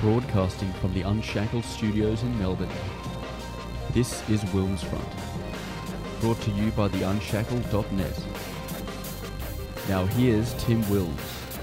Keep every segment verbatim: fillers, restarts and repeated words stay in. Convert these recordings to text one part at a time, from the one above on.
Broadcasting from the Unshackled Studios in Melbourne. This is Wilmsfront, brought to you by the unshackled dot net. Now here's Tim Wills.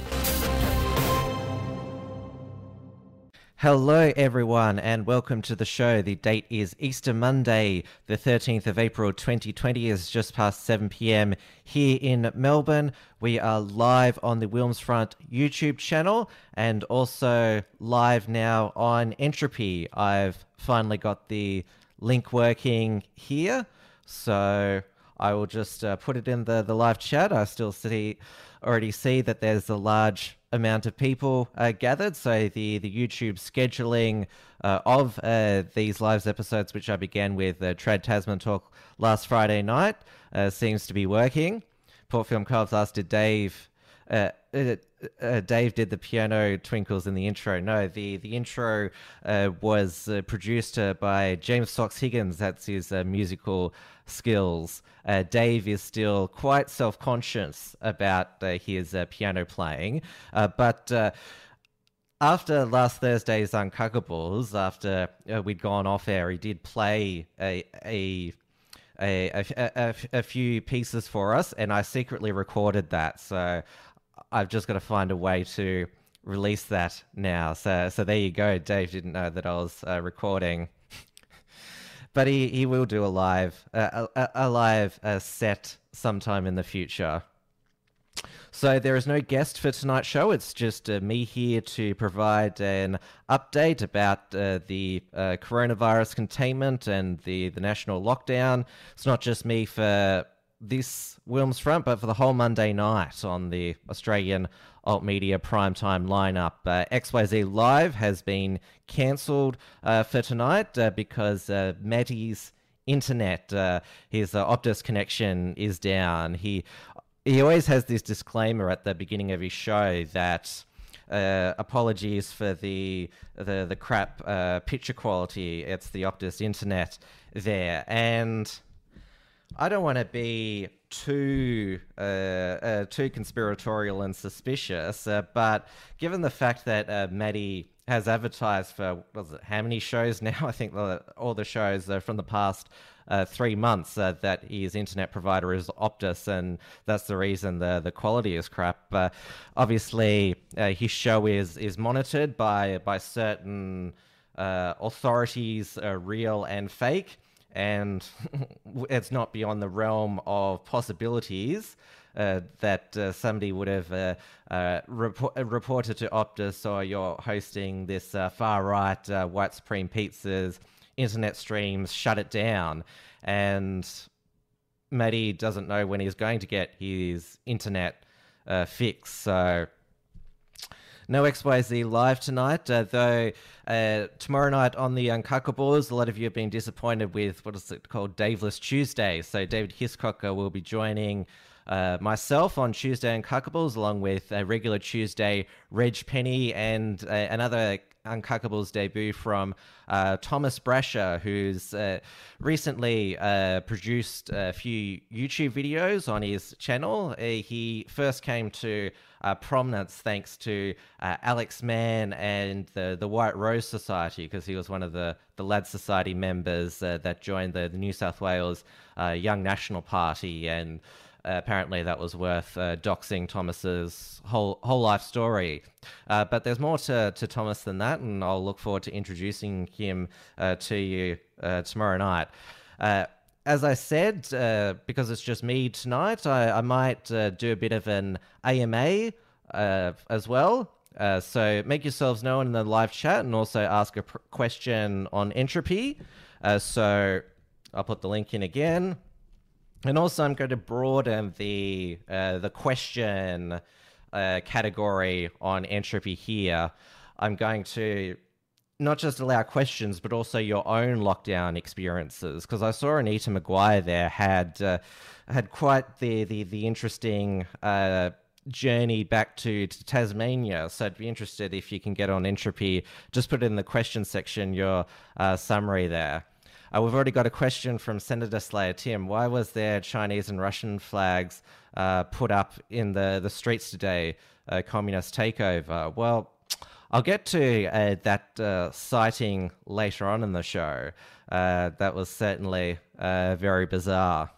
Hello everyone and welcome to the show. The date is Easter Monday, the thirteenth of April twenty twenty. It's just past seven p.m. here in Melbourne. We are live on the Wilmsfront YouTube channel and also live now on Entropy. I've finally got the link working here, so I will just uh, put it in the, the live chat. I still see, already see that there's a large amount of people uh, gathered, so the, the YouTube scheduling uh, of uh, these live episodes, which I began with uh, Trad Tasman Talk last Friday night, uh, seems to be working. Port Film Clubs asked, did Dave... Uh, uh, uh, Dave did the piano twinkles in the intro. No, the, the intro uh, was uh, produced uh, by James Fox Higgins. That's his uh, musical skills. Uh, Dave is still quite self-conscious about uh, his uh, piano playing, uh, but uh, after last Thursday's Uncockables, after uh, we'd gone off air, he did play a a a, a, a a few pieces for us, and I secretly recorded that. So I've just got to find a way to release that now. So so there you go. Dave didn't know that I was uh, recording. But he, he will do a live uh, a, a live uh, set sometime in the future. So there is no guest for tonight's show. It's just uh, me here to provide an update about uh, the uh, coronavirus containment and the, the national lockdown. It's not just me for this Wilmsfront, but for the whole Monday night on the Australian Alt Media primetime lineup. Uh, X Y Z Live has been cancelled uh, for tonight uh, because uh, Matty's internet, uh, his uh, Optus connection is down. He he always has this disclaimer at the beginning of his show that uh, apologies for the the the crap uh, picture quality. It's the Optus internet there, and I don't want to be too uh, uh, too conspiratorial and suspicious, uh, but given the fact that uh, Matty has advertised for what was it, how many shows now? I think the, all the shows uh, from the past uh, three months uh, that his internet provider is Optus, and that's the reason the the quality is crap. Uh, obviously, uh, his show is is monitored by by certain uh, authorities, uh, real and fake. And it's not beyond the realm of possibilities uh, that uh, somebody would have uh, uh, report, uh, reported to Optus, or you're hosting this uh, far-right uh, white supreme pizzas internet streams, shut it down. And Matty doesn't know when he's going to get his internet uh, fixed, so no X Y Z Live tonight, uh, though uh, tomorrow night on the Uncockables, a lot of you have been disappointed with, what is it called, Daveless Tuesday. So David Hiscock will be joining uh, myself on Tuesday Uncockables, along with a regular Tuesday Reg Penny and uh, another Uncockables debut from uh, Thomas Brasher, who's uh, recently uh, produced a few YouTube videos on his channel. Uh, he first came to uh, prominence thanks to uh, Alex Mann and the, the White Rose Society, because he was one of the, the Lad Society members uh, that joined the, the New South Wales uh, Young National Party, and Uh, apparently that was worth uh, doxing Thomas's whole whole life story. Uh, but there's more to, to Thomas than that, and I'll look forward to introducing him uh, to you uh, tomorrow night. Uh, as I said, uh, because it's just me tonight, I, I might uh, do a bit of an A M A uh, as well. Uh, so make yourselves known in the live chat, and also ask a pr- question on Entropy. Uh, so I'll put the link in again. And also, I'm going to broaden the uh, the question uh, category on Entropy here. I'm going to not just allow questions, but also your own lockdown experiences, because I saw Anita Maguire there had uh, had quite the the the interesting uh, journey back to, to Tasmania. So I'd be interested if you can get on Entropy. Just put in the question section your uh, summary there. Uh, we've already got a question from Senator Slayer Tim. Why was there Chinese and Russian flags uh, put up in the, the streets today? Uh, communist takeover. Well, I'll get to uh, that uh, sighting later on in the show. Uh, that was certainly uh, very bizarre.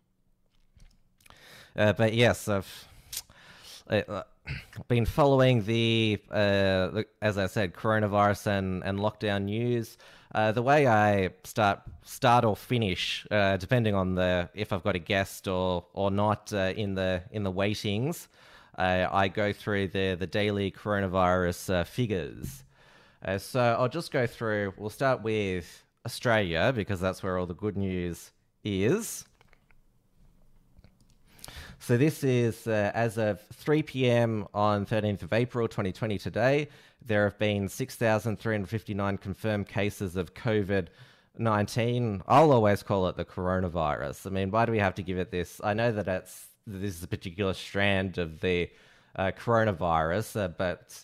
Uh, but yes, I've uh, been following the, uh, as I said, coronavirus and, and lockdown news. Uh, the way I start start or finish, uh, depending on the if I've got a guest or or not uh, in the in the waitings, uh, I go through the the daily coronavirus uh, figures. Uh, so I'll just go through. We'll start with Australia because that's where all the good news is. So this is uh, as of three p.m. on thirteenth of April twenty twenty today. There have been six thousand three hundred fifty-nine confirmed cases of COVID nineteen. I'll always call it the coronavirus. I mean, why do we have to give it this? I know that it's, this is a particular strand of the uh, coronavirus, uh, but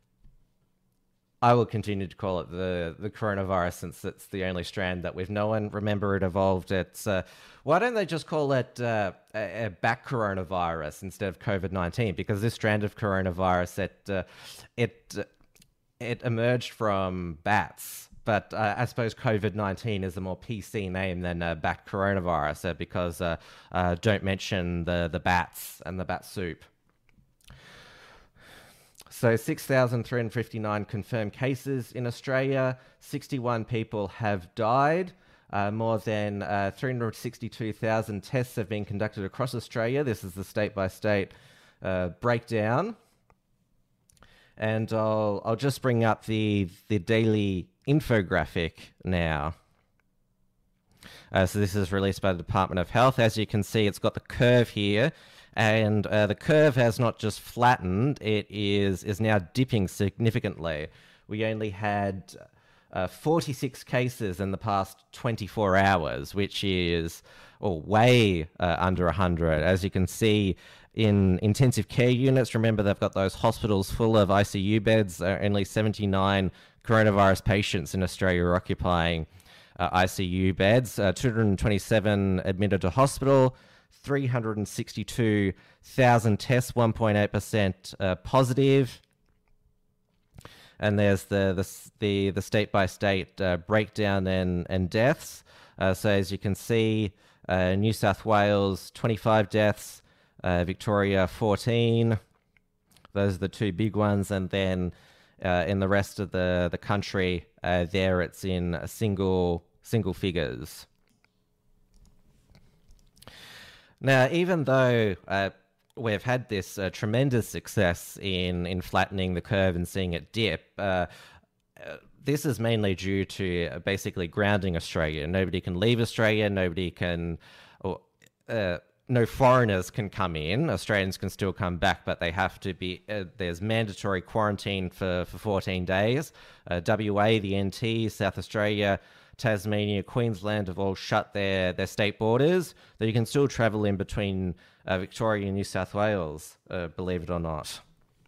I will continue to call it the, the coronavirus since it's the only strand that we've known. Remember, it evolved. It's uh, why don't they just call it uh, a, a back coronavirus instead of COVID nineteen? Because this strand of coronavirus, it uh, it uh, it emerged from bats. But uh, I suppose COVID nineteen is a more P C name than uh, back coronavirus uh, because uh, uh, don't mention the the bats and the bat soup. So six thousand three hundred fifty-nine confirmed cases in Australia, sixty-one people have died, uh, more than uh, three hundred sixty-two thousand tests have been conducted across Australia. This is the state-by-state uh, breakdown. And I'll, I'll just bring up the, the daily infographic now. Uh, so this is released by the Department of Health. As you can see, it's got the curve here. And uh, the curve has not just flattened, it is is now dipping significantly. We only had uh, forty-six cases in the past twenty-four hours, which is oh, way uh, under one hundred. As you can see, in intensive care units, remember they've got those hospitals full of I C U beds. Uh, only seventy-nine coronavirus patients in Australia are occupying uh, I C U beds. Uh, two hundred twenty-seven admitted to hospital. three hundred sixty-two thousand tests, one point eight percent uh, positive. And there's the the the, the state-by-state uh, breakdown and, and deaths. Uh, so as you can see, uh, New South Wales, twenty-five deaths, uh, Victoria, fourteen. Those are the two big ones. And then uh, in the rest of the, the country, uh, there it's in single single figures. Now, even though uh, we've had this uh, tremendous success in, in flattening the curve and seeing it dip, uh, uh, this is mainly due to uh, basically grounding Australia. Nobody can leave Australia, nobody can, or, uh, no foreigners can come in. Australians can still come back, but they have to be, uh, there's mandatory quarantine for, for fourteen days. Uh, W A, the N T, South Australia, Tasmania, Queensland have all shut their, their state borders, though you can still travel in between uh, Victoria and New South Wales, uh, believe it or not.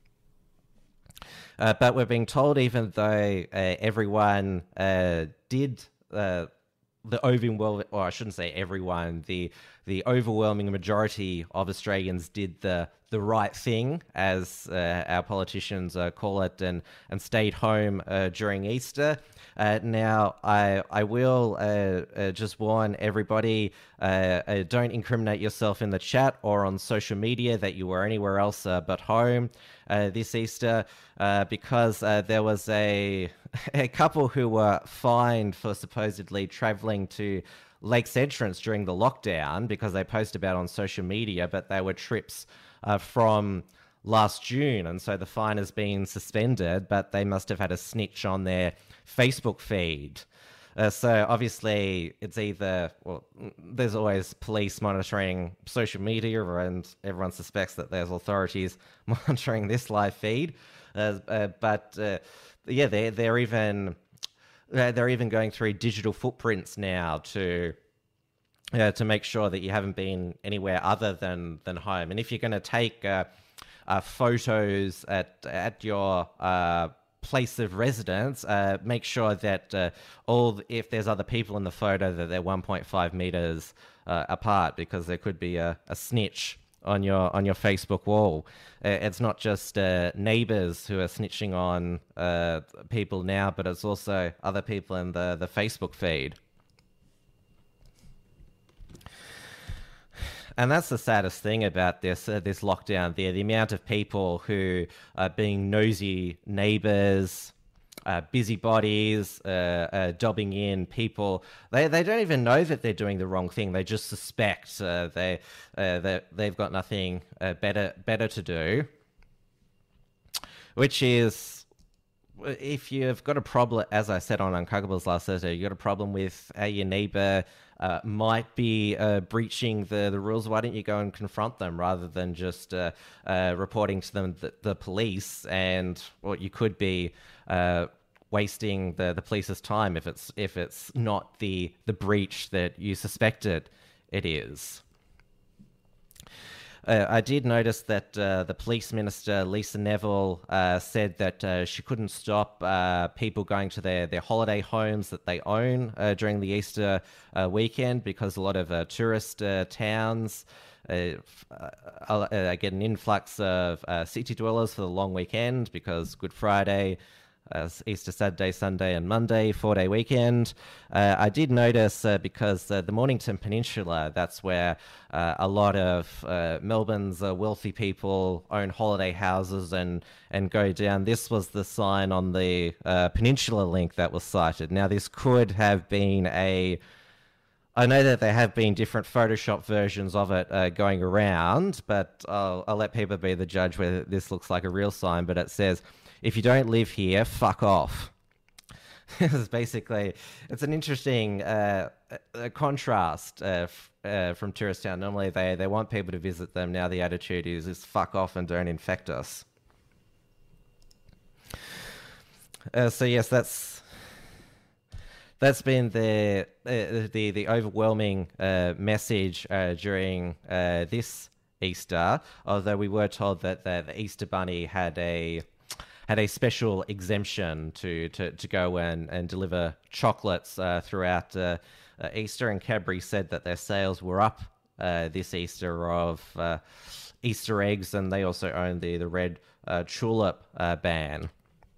Uh, but we're being told, even though uh, everyone uh, did uh, the overwhelming, or I shouldn't say everyone, the the overwhelming majority of Australians did the the right thing, as uh, our politicians uh, call it, and and stayed home uh, during Easter. Uh, now, I I will uh, uh, just warn everybody: uh, uh, don't incriminate yourself in the chat or on social media that you were anywhere else uh, but home uh, this Easter, uh, because uh, there was a a couple who were fined for supposedly travelling to Lakes Entrance during the lockdown because they posted about it on social media, but they were trips uh, from last June, and so the fine has been suspended, but they must have had a snitch on their Facebook feed. Uh, so obviously it's either, well, there's always police monitoring social media, and everyone suspects that there's authorities monitoring this live feed. Uh, uh, but uh, yeah, they're, they're even uh, they're even going through digital footprints now to uh, to make sure that you haven't been anywhere other than than home. And if you're going to take uh, uh, photos at at your uh, place of residence, uh, make sure that uh, all if there's other people in the photo that they're one point five meters uh, apart, because there could be a, a snitch on your on your Facebook wall. Uh, it's not just uh, neighbors who are snitching on uh, people now, but it's also other people in the, the Facebook feed. And that's the saddest thing about this uh, this lockdown there, the amount of people who are being nosy neighbors, uh, busybodies, uh, uh, dobbing in people. They they don't even know that they're doing the wrong thing. They just suspect uh, they, uh, they, they've got nothing uh, better better to do. Which is, if you've got a problem, as I said on Uncuggables last Thursday, you've got a problem with how your neighbour uh, might be uh, breaching the, the rules, why don't you go and confront them rather than just uh, uh, reporting to them the, the police, and what you could be uh, wasting the, the police's time if it's if it's not the, the breach that you suspected it is. Uh, I did notice that uh, the police minister, Lisa Neville, uh, said that uh, she couldn't stop uh, people going to their, their holiday homes that they own uh, during the Easter uh, weekend, because a lot of uh, tourist uh, towns uh, uh, uh, get an influx of uh, city dwellers for the long weekend, because Good Friday, Uh, Easter Saturday, Sunday and Monday, four-day weekend. Uh, I did notice, uh, because uh, the Mornington Peninsula, that's where uh, a lot of uh, Melbourne's uh, wealthy people own holiday houses and, and go down. This was the sign on the uh, Peninsula link that was cited. Now, this could have been a... I know that there have been different Photoshop versions of it uh, going around, but I'll, I'll let people be the judge whether this looks like a real sign, but it says, "If you don't live here, fuck off." It's basically, it's an interesting uh, uh, contrast uh, f- uh, from Tourist Town. Normally they, they want people to visit them. Now the attitude is, is fuck off and don't infect us. Uh, so yes, that's that's been the uh, the the overwhelming uh, message uh, during uh, this Easter. Although we were told that the, the Easter Bunny had a had a special exemption to, to, to go and, and deliver chocolates uh, throughout uh, uh, Easter, and Cadbury said that their sales were up uh, this Easter of uh, Easter eggs, and they also own the, the red uh, tulip uh, ban.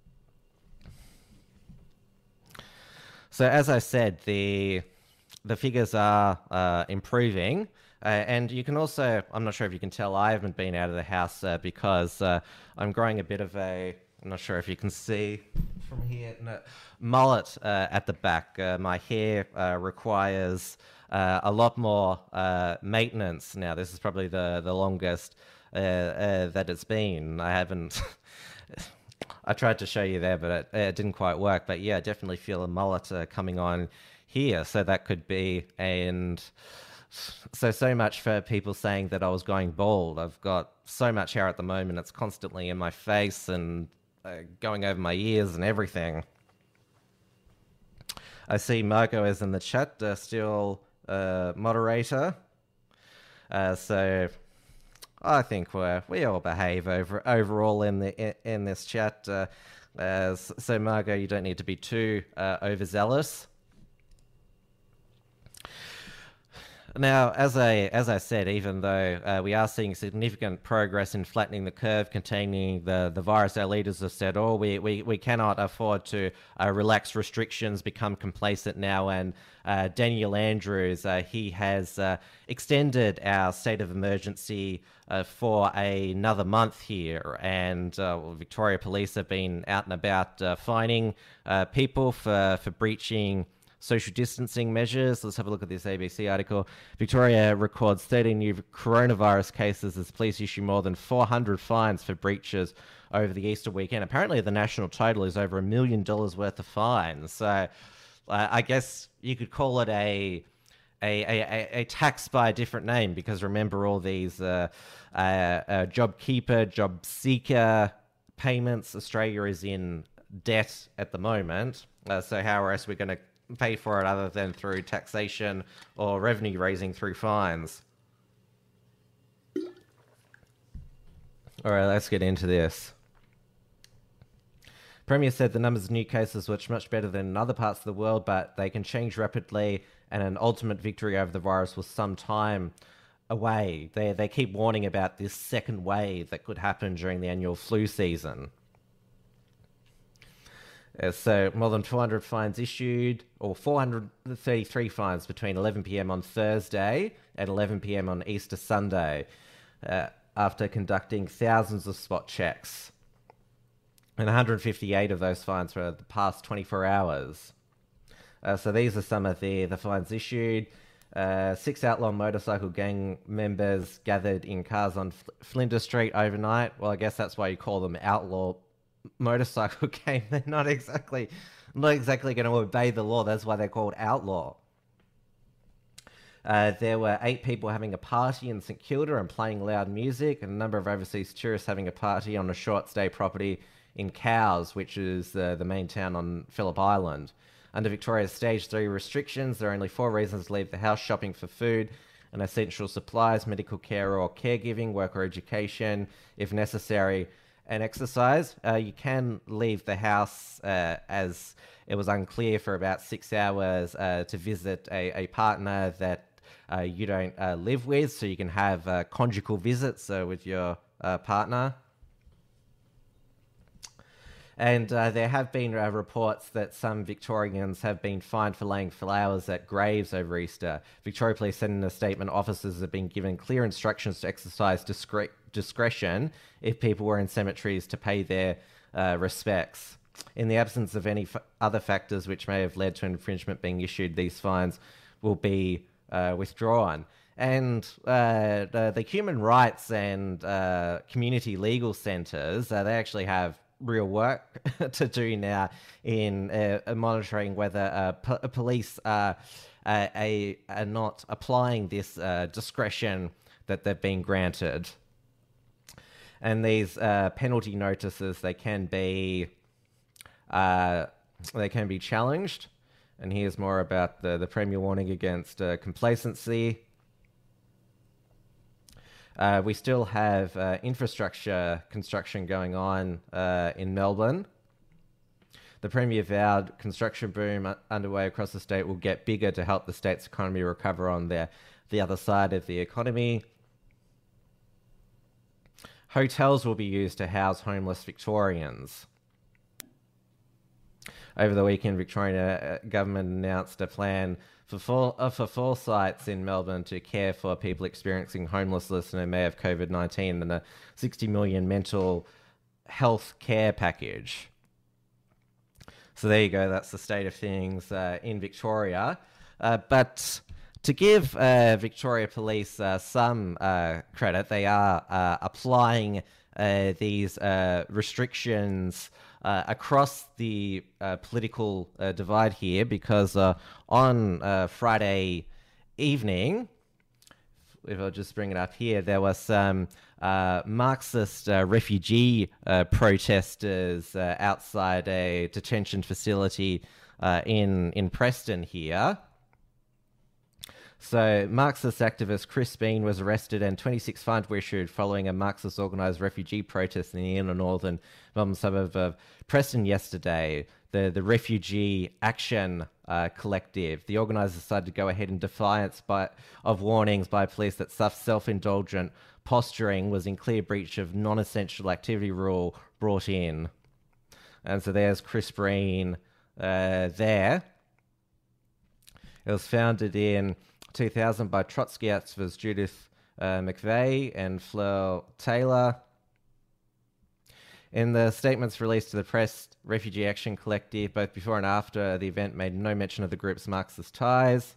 So as I said, the the figures are uh, improving. Uh, and you can also, I'm not sure if you can tell, I haven't been out of the house uh, because uh, I'm growing a bit of a, I'm not sure if you can see from here, no, mullet uh, at the back. Uh, my hair uh, requires uh, a lot more uh, maintenance now. This is probably the, the longest uh, uh, that it's been. I haven't... I tried to show you there, but it, it didn't quite work. But yeah, I definitely feel a mullet uh, coming on here. So that could be, and so, so much for people saying that I was going bald. I've got so much hair at the moment. It's constantly in my face and uh, going over my ears and everything. I see Margot is in the chat, uh, still uh, moderator. Uh, so... I think we we all behave over overall in the in, in this chat. Uh, uh, so Margot, you don't need to be too uh, overzealous. Now, as I as I said, even though uh, we are seeing significant progress in flattening the curve, containing the, the virus, our leaders have said, oh, we, we, we cannot afford to uh, relax restrictions, become complacent now. And uh, Daniel Andrews, uh, he has uh, extended our state of emergency uh, for a, another month here. And uh, well, Victoria Police have been out and about uh, fining uh, people for, for breaching social distancing measures. Let's have a look at this A B C article. Victoria records thirteen new coronavirus cases as police issue more than four hundred fines for breaches over the Easter weekend. Apparently the national total is over a million dollars worth of fines. So uh, I guess you could call it a a, a, a tax by a different name, because remember all these uh, uh, uh, job keeper, job seeker payments. Australia is in debt at the moment. Uh, so how else are we going to pay for it other than through taxation or revenue raising through fines? All right, let's get into this. Premier said the numbers of new cases were much better than in other parts of the world, but they can change rapidly, and an ultimate victory over the virus was some time away. They they keep warning about this second wave that could happen during the annual flu season. Uh, so more than four hundred fines issued, or four hundred thirty-three fines between eleven p.m. on Thursday and eleven p.m. on Easter Sunday, uh, after conducting thousands of spot checks. And one hundred fifty-eight of those fines were the past twenty-four hours. Uh, so these are some of the, the fines issued. Uh, six outlaw motorcycle gang members gathered in cars on F- Flinders Street overnight. Well, I guess that's why you call them outlaw motorcycle gang. They're not exactly not exactly going to obey the law. That's why they're called outlaw. Uh, there were eight people having a party in St Kilda and playing loud music, and a number of overseas tourists having a party on a short stay property in Cowes, which is uh, the main town on Phillip Island. Under Victoria's Stage three restrictions, there are only four reasons to leave the house: shopping for food and essential supplies, medical care or caregiving, work or education, if necessary, and exercise. Uh, you can leave the house, uh, as it was unclear, for about six hours uh, to visit a, a partner that uh, you don't uh, live with, so you can have uh, conjugal visits uh, with your uh, partner. And uh, there have been uh, reports that some Victorians have been fined for laying flowers at graves over Easter. Victoria Police said in a statement, officers have been given clear instructions to exercise discre- discretion if people were in cemeteries to pay their uh, respects. In the absence of any f- other factors which may have led to infringement being issued, these fines will be uh, withdrawn. And uh, the, the human rights and uh, community legal centres, uh, they actually have real work to do now in uh, monitoring whether uh, p- police are, uh, a, are not applying this uh, discretion that they've been granted. And these uh, penalty notices, they can be uh, they can be challenged. And here's more about the, the Premier warning against uh, complacency. Uh, we still have uh, infrastructure construction going on uh, in Melbourne. The Premier vowed construction boom underway across the state will get bigger to help the state's economy recover on the, the other side of the economy. Hotels will be used to house homeless Victorians. Over the weekend, Victorian government announced a plan for four, uh, for four sites in Melbourne to care for people experiencing homelessness and who may have COVID nineteen, and a sixty million mental health care package. So there you go. That's the state of things uh, in Victoria. Uh, but to give uh, Victoria Police uh, some uh, credit, they are uh, applying uh, these uh, restrictions Uh, across the uh, political uh, divide here, because uh, on uh, Friday evening, if I'll just bring it up here, there were some uh, Marxist uh, refugee uh, protesters uh, outside a detention facility uh, in, in Preston here. So, Marxist activist Chris Bean was arrested and twenty-six fines were issued following a Marxist organised refugee protest in the inner northern Melbourne suburb of Preston yesterday. The, the Refugee Action uh, Collective, the organisers decided to go ahead in defiance by, of warnings by police that such self-indulgent posturing was in clear breach of non-essential activity rule brought in. And so there's Chris Bean uh, there. It was founded in two thousand by Trotsky activists Judith uh, McVeigh and Fleur Taylor. In the statements released to the press, Refugee Action Collective, both before and after the event, made no mention of the group's Marxist ties.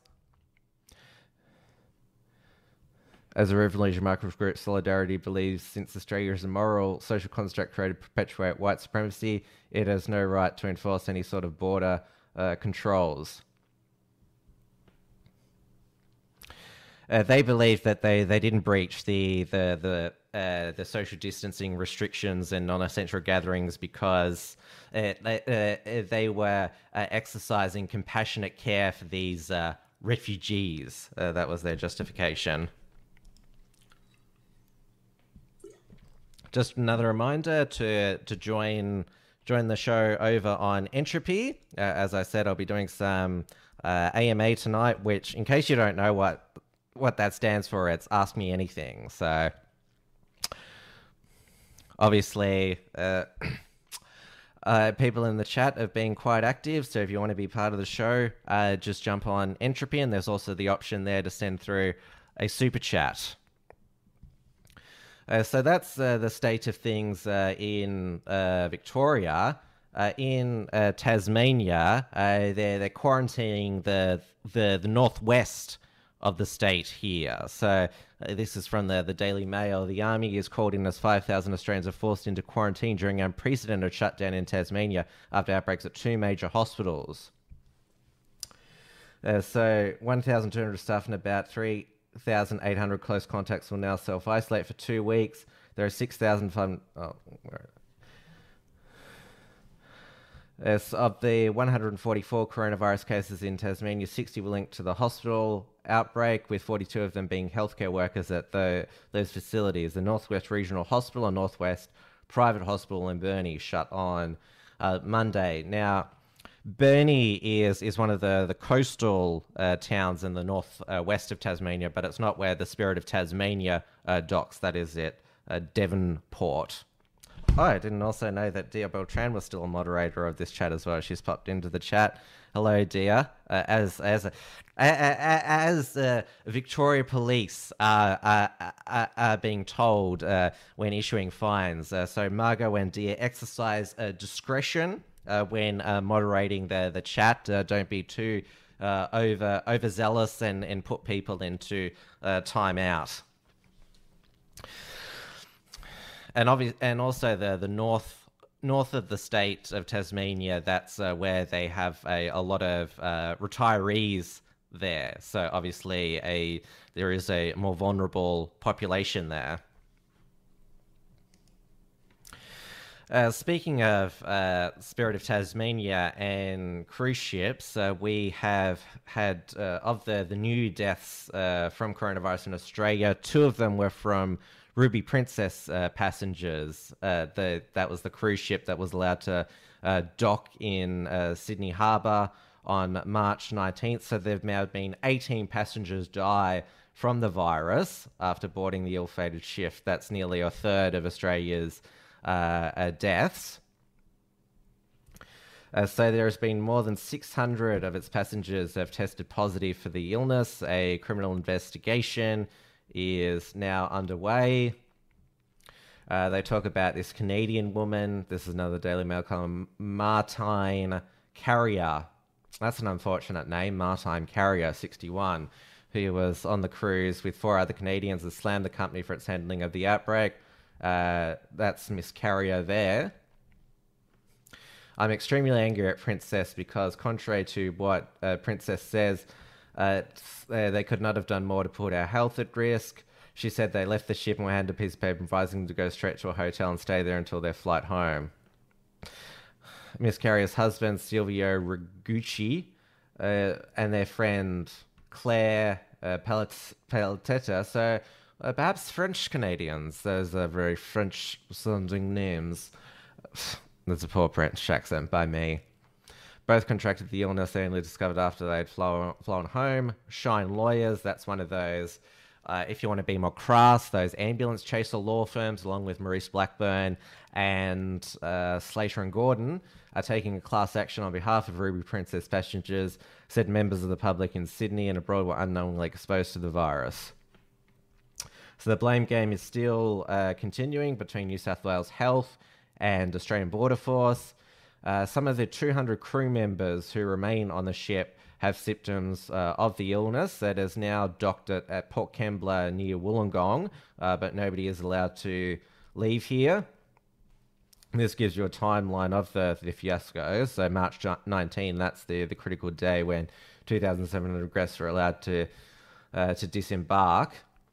As a revolutionary Marxist group, Solidarity believes since Australia is a moral social construct created to perpetuate white supremacy, it has no right to enforce any sort of border uh, controls. Uh, they believe that they, they didn't breach the the the uh, the social distancing restrictions and non-essential gatherings because uh, they, uh, they were uh, exercising compassionate care for these uh, refugees. Uh, that was their justification. Just another reminder to to join join the show over on Entropy. Uh, as I said, I'll be doing some uh, A M A tonight, which, in case you don't know what what that stands for. It's Ask Me Anything. So obviously, uh, uh, people in the chat have been quite active. So if you want to be part of the show, uh, just jump on Entropy, and there's also the option there to send through a super chat. Uh, so that's uh, the state of things uh, in uh, Victoria. Uh, in uh, Tasmania, uh, they're they're quarantining the the the northwest of the state here. So uh, this is from the the Daily Mail. The army is called in as five thousand Australians are forced into quarantine during an unprecedented shutdown in Tasmania after outbreaks at two major hospitals. Uh, so one thousand two hundred staff and about three thousand eight hundred close contacts will now self-isolate for two weeks. There are six thousand five hundred... Oh, where... As of the one hundred forty-four coronavirus cases in Tasmania, sixty were linked to the hospital outbreak, with forty-two of them being healthcare workers at the, those facilities. The Northwest Regional Hospital and Northwest Private Hospital in Burnie shut on uh, Monday. Now, Burnie is is one of the, the coastal uh, towns in the north uh, west of Tasmania, but it's not where the Spirit of Tasmania uh, docks. That is at uh, Devonport. Oh, I didn't also know that Dia Beltran was still a moderator of this chat as well. She's popped into the chat. Hello, Dia. Uh, as as as uh, Victoria Police are, are, are, are being told uh, when issuing fines. Uh, so Margot and Dia exercise uh, discretion uh, when uh, moderating the the chat. Uh, don't be too uh, over overzealous and and put people into uh, timeout. And obvi- and also the the north north of the state of Tasmania, that's uh, where they have a, a lot of uh, retirees there. So obviously a there is a more vulnerable population there. Uh, speaking of uh, Spirit of Tasmania and cruise ships, uh, we have had, uh, of the, the new deaths uh, from coronavirus in Australia, two of them were from Ruby Princess uh, passengers. Uh, the, that was the cruise ship that was allowed to uh, dock in uh, Sydney Harbour on March nineteenth. So there have now been eighteen passengers die from the virus after boarding the ill-fated ship. That's nearly a third of Australia's uh, uh, deaths. Uh, so there has been more than six hundred of its passengers have tested positive for the illness. A criminal investigation is now underway. Uh, they talk about this Canadian woman. This is another Daily Mail column. Martine Carrier. That's an unfortunate name. Martine Carrier, sixty-one, who was on the cruise with four other Canadians and slammed the company for its handling of the outbreak. Uh, that's Miss Carrier there. I'm extremely angry at Princess because, contrary to what uh, Princess says, Uh, uh, they could not have done more to put our health at risk. She said they left the ship and were handed a piece of paper advising them to go straight to a hotel and stay there until their flight home. Miss Carrier's husband, Silvio Rigucci, uh, and their friend Claire uh, Peltetta, so uh, perhaps French Canadians. Those are very French-sounding names. That's a poor French accent by me. Both contracted the illness. They only discovered after they'd flown, flown home. Shine Lawyers, that's one of those, uh, if you want to be more crass, those ambulance chaser law firms, along with Maurice Blackburn and uh, Slater and Gordon, are taking a class action on behalf of Ruby Princess passengers, said members of the public in Sydney and abroad were unknowingly exposed to the virus. So the blame game is still uh, continuing between New South Wales Health and Australian Border Force. Uh, some of the two hundred crew members who remain on the ship have symptoms uh, of the illness that is now docked at, at Port Kembla near Wollongong, uh, but nobody is allowed to leave here. This gives you a timeline of the, the fiasco. So March nineteenth, that's the, the critical day when two thousand seven hundred guests were allowed to, uh, to disembark.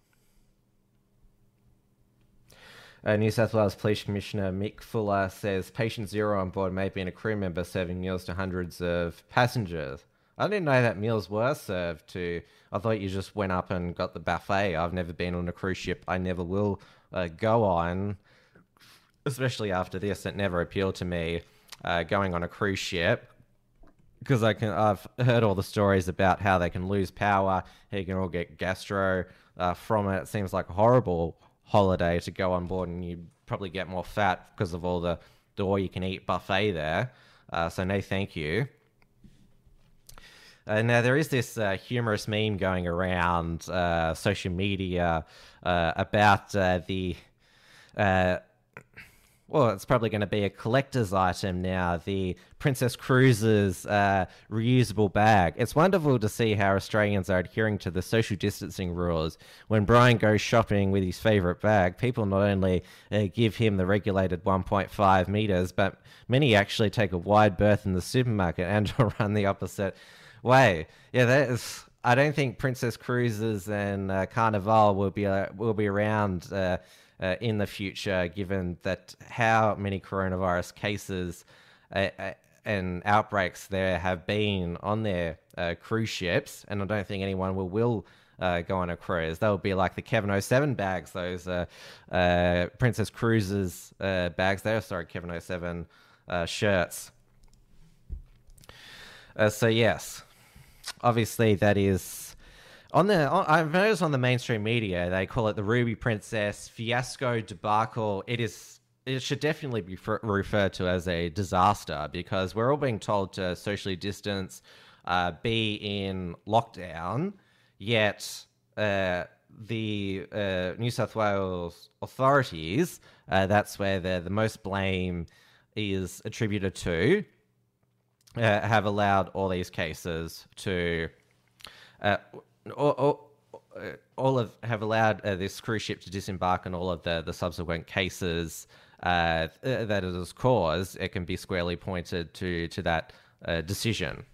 Uh, New South Wales Police Commissioner Mick Fuller says patient zero on board may have been a crew member serving meals to hundreds of passengers. I didn't know that meals were served to... I thought you just went up and got the buffet. I've never been on a cruise ship. I never will uh, go on, especially after this. It never appealed to me uh, going on a cruise ship. because I can I've heard all the stories about how they can lose power, how you can all get gastro uh, from it. It seems like a horrible holiday to go on board, and you probably get more fat because of all the, the all you can eat buffet there. Uh, so no, thank you. Uh, now, there is this uh, humorous meme going around uh, social media uh, about uh, the... Uh, well, it's probably going to be a collector's item now, the Princess Cruises uh, reusable bag. It's wonderful to see how Australians are adhering to the social distancing rules. When Brian goes shopping with his favourite bag, people not only uh, give him the regulated one point five metres, but many actually take a wide berth in the supermarket and run the opposite way. Yeah, that is. I don't think Princess Cruises and uh, Carnival will be uh, will be around uh, uh, in the future, given that how many coronavirus cases uh, uh, and outbreaks there have been on their uh, cruise ships, and I don't think anyone will will uh, go on a cruise. They'll be like the Kevin oh seven bags, those uh, uh, Princess Cruises uh, bags. There, sorry, Kevin oh seven uh, shirts. Uh, so yes. Obviously, that is on the. On, I've noticed on the mainstream media they call it the Ruby Princess fiasco debacle. It is. It should definitely be f- referred to as a disaster because we're all being told to socially distance, uh, be in lockdown. Yet uh, the uh, New South Wales authorities, uh, that's where the the most blame is attributed to. Uh, have allowed all these cases to, uh, all, all, all of have allowed uh, this cruise ship to disembark, and all of the the subsequent cases uh, that it has caused, it can be squarely pointed to to that uh, decision.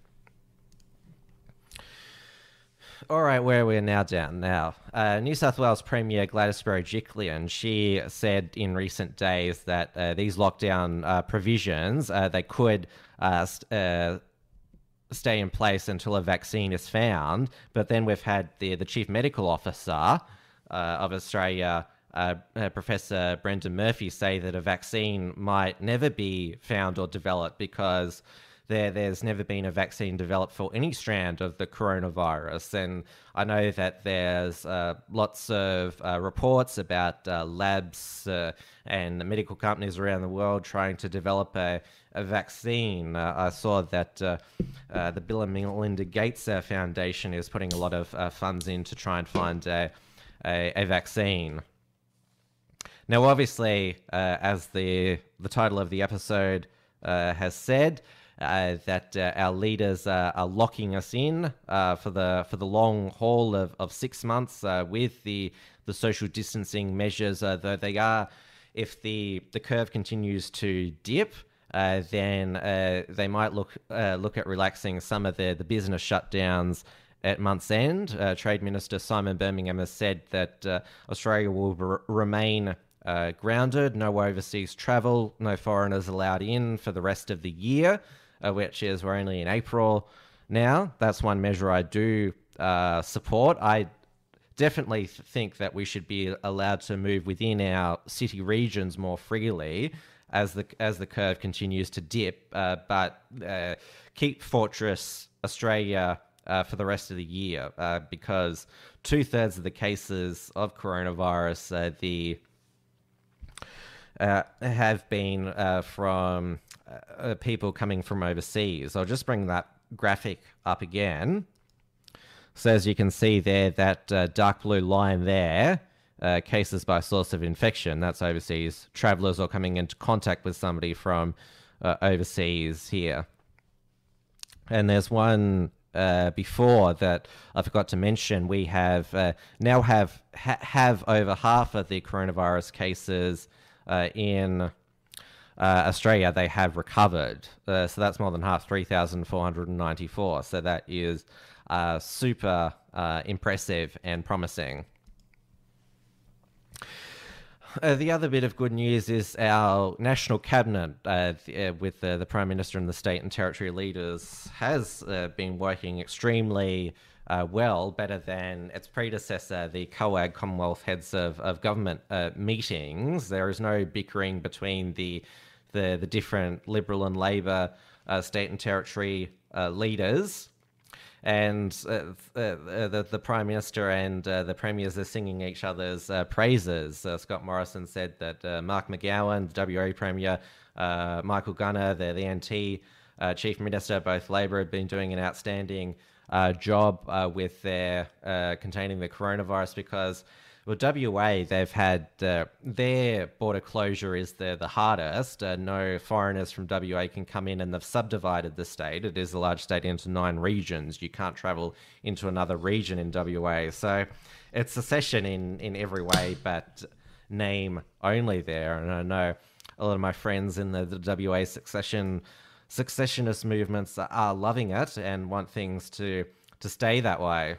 All right, where we're now down now. Uh, New South Wales Premier Gladys Berejiklian, she said in recent days that uh, these lockdown uh, provisions, uh, they could uh, st- uh, stay in place until a vaccine is found. But then we've had the, the Chief Medical Officer uh, of Australia, uh, uh, Professor Brendan Murphy, say that a vaccine might never be found or developed because There, there's never been a vaccine developed for any strand of the coronavirus. And I know that there's uh, lots of uh, reports about uh, labs uh, and medical companies around the world trying to develop a, a vaccine. Uh, I saw that uh, uh, the Bill and Melinda Gates uh, Foundation is putting a lot of uh, funds in to try and find a, a, a vaccine. Now, obviously, uh, as the, the title of the episode uh, has said, Uh, that uh, our leaders uh, are locking us in uh, for the for the long haul of, of six months uh, with the the social distancing measures. Uh, though they are, if the the curve continues to dip, uh, then uh, they might look uh, look at relaxing some of the the business shutdowns at month's end. Uh, Trade Minister Simon Birmingham has said that uh, Australia will r- remain uh, grounded, no overseas travel, no foreigners allowed in for the rest of the year. Uh, which is we're only in April now. That's one measure I do uh, support. I definitely th- think that we should be allowed to move within our city regions more freely as the as the curve continues to dip, uh, but uh, keep Fortress Australia uh, for the rest of the year uh, because two-thirds of the cases of coronavirus uh, the uh, have been uh, from Uh, people coming from overseas. I'll just bring that graphic up again. So as you can see there, that uh, dark blue line there, uh, cases by source of infection, that's overseas travelers or coming into contact with somebody from uh, overseas here. And there's one uh, before that I forgot to mention. We have uh, now have ha- have over half of the coronavirus cases uh, in Uh, Australia, they have recovered. Uh, so that's more than half, three thousand four hundred ninety-four. So that is uh, super uh, impressive and promising. Uh, the other bit of good news is our national cabinet, uh, th- uh, with uh, the Prime Minister and the state and territory leaders, has uh, been working extremely uh, well, better than its predecessor, the COAG, Commonwealth Heads of, of Government uh, meetings. There is no bickering between the the the different Liberal and Labor uh, state and territory uh, leaders. And uh, uh, the, the Prime Minister and uh, the Premiers are singing each other's uh, praises. Uh, Scott Morrison said that uh, Mark McGowan, the W A Premier, uh, Michael Gunner, the, the N T uh, Chief Minister, both Labor, have been doing an outstanding uh, job uh, with their uh, containing the coronavirus because, well, W A, they've had uh, their border closure is the, the hardest. Uh, no foreigners from W A can come in, and they've subdivided the state. It is a large state into nine regions. You can't travel into another region in W A. So it's secession in, in every way but name only there. And I know a lot of my friends in the, the W A succession successionist movements are, are loving it and want things to, to stay that way.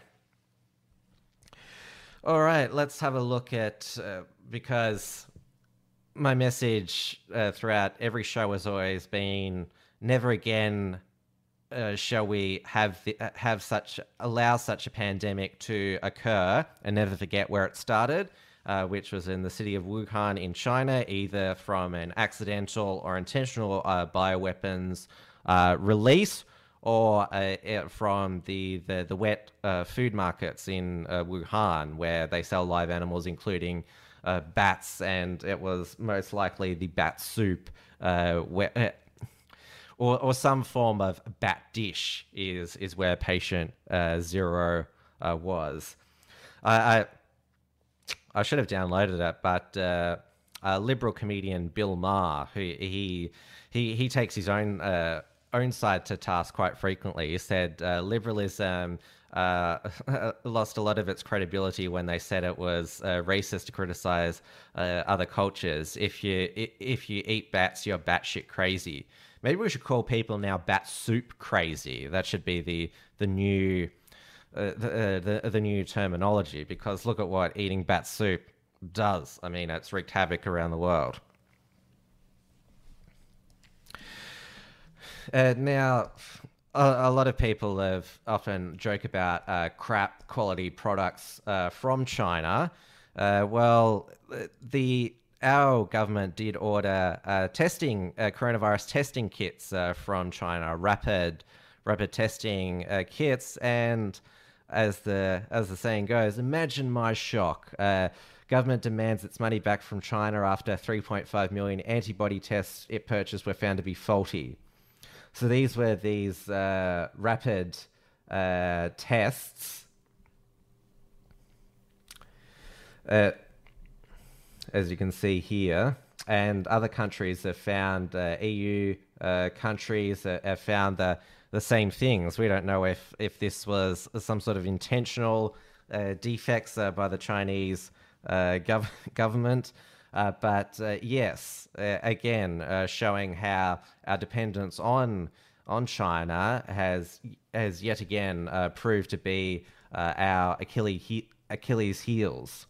All right, let's have a look at, uh, because my message uh, throughout every show has always been, never again uh, shall we have the, uh, have such, allow such a pandemic to occur and never forget where it started, uh, which was in the city of Wuhan in China, either from an accidental or intentional uh, bioweapons uh, release, or uh, from the, the, the wet uh, food markets in uh, Wuhan, where they sell live animals, including uh, bats, and it was most likely the bat soup, uh, where, uh, or, or some form of bat dish is, is where patient uh, zero uh, was. I, I, I should have downloaded it, but uh, a Liberal comedian, Bill Maher, who he, he, he takes his own... Uh, own side to task quite frequently. He said uh, liberalism uh, lost a lot of its credibility when they said it was uh, racist to criticize uh, other cultures. If you if you eat bats, you're batshit crazy. Maybe we should call people now bat soup crazy. That should be the the new uh, the, uh, the the new terminology, because look at what eating bat soup does. I mean, it's wreaked havoc around the world. Uh, now, a, a lot of people have often joke about uh, crap quality products uh, from China. Uh, well, the our government did order uh, testing uh, coronavirus testing kits uh, from China, rapid rapid testing uh, kits, and as the as the saying goes, imagine my shock. Uh, Government demands its money back from China after three point five million antibody tests it purchased were found to be faulty. So these were these uh, rapid uh, tests, uh, as you can see here, and other countries have found, uh, E U uh, countries have found the, the same things. We don't know if, if this was some sort of intentional uh, defects uh, by the Chinese uh, gov- government. Uh, but uh, yes, uh, again, uh, showing how our dependence on on China has has yet again uh, proved to be uh, our Achilles he- Achilles heels.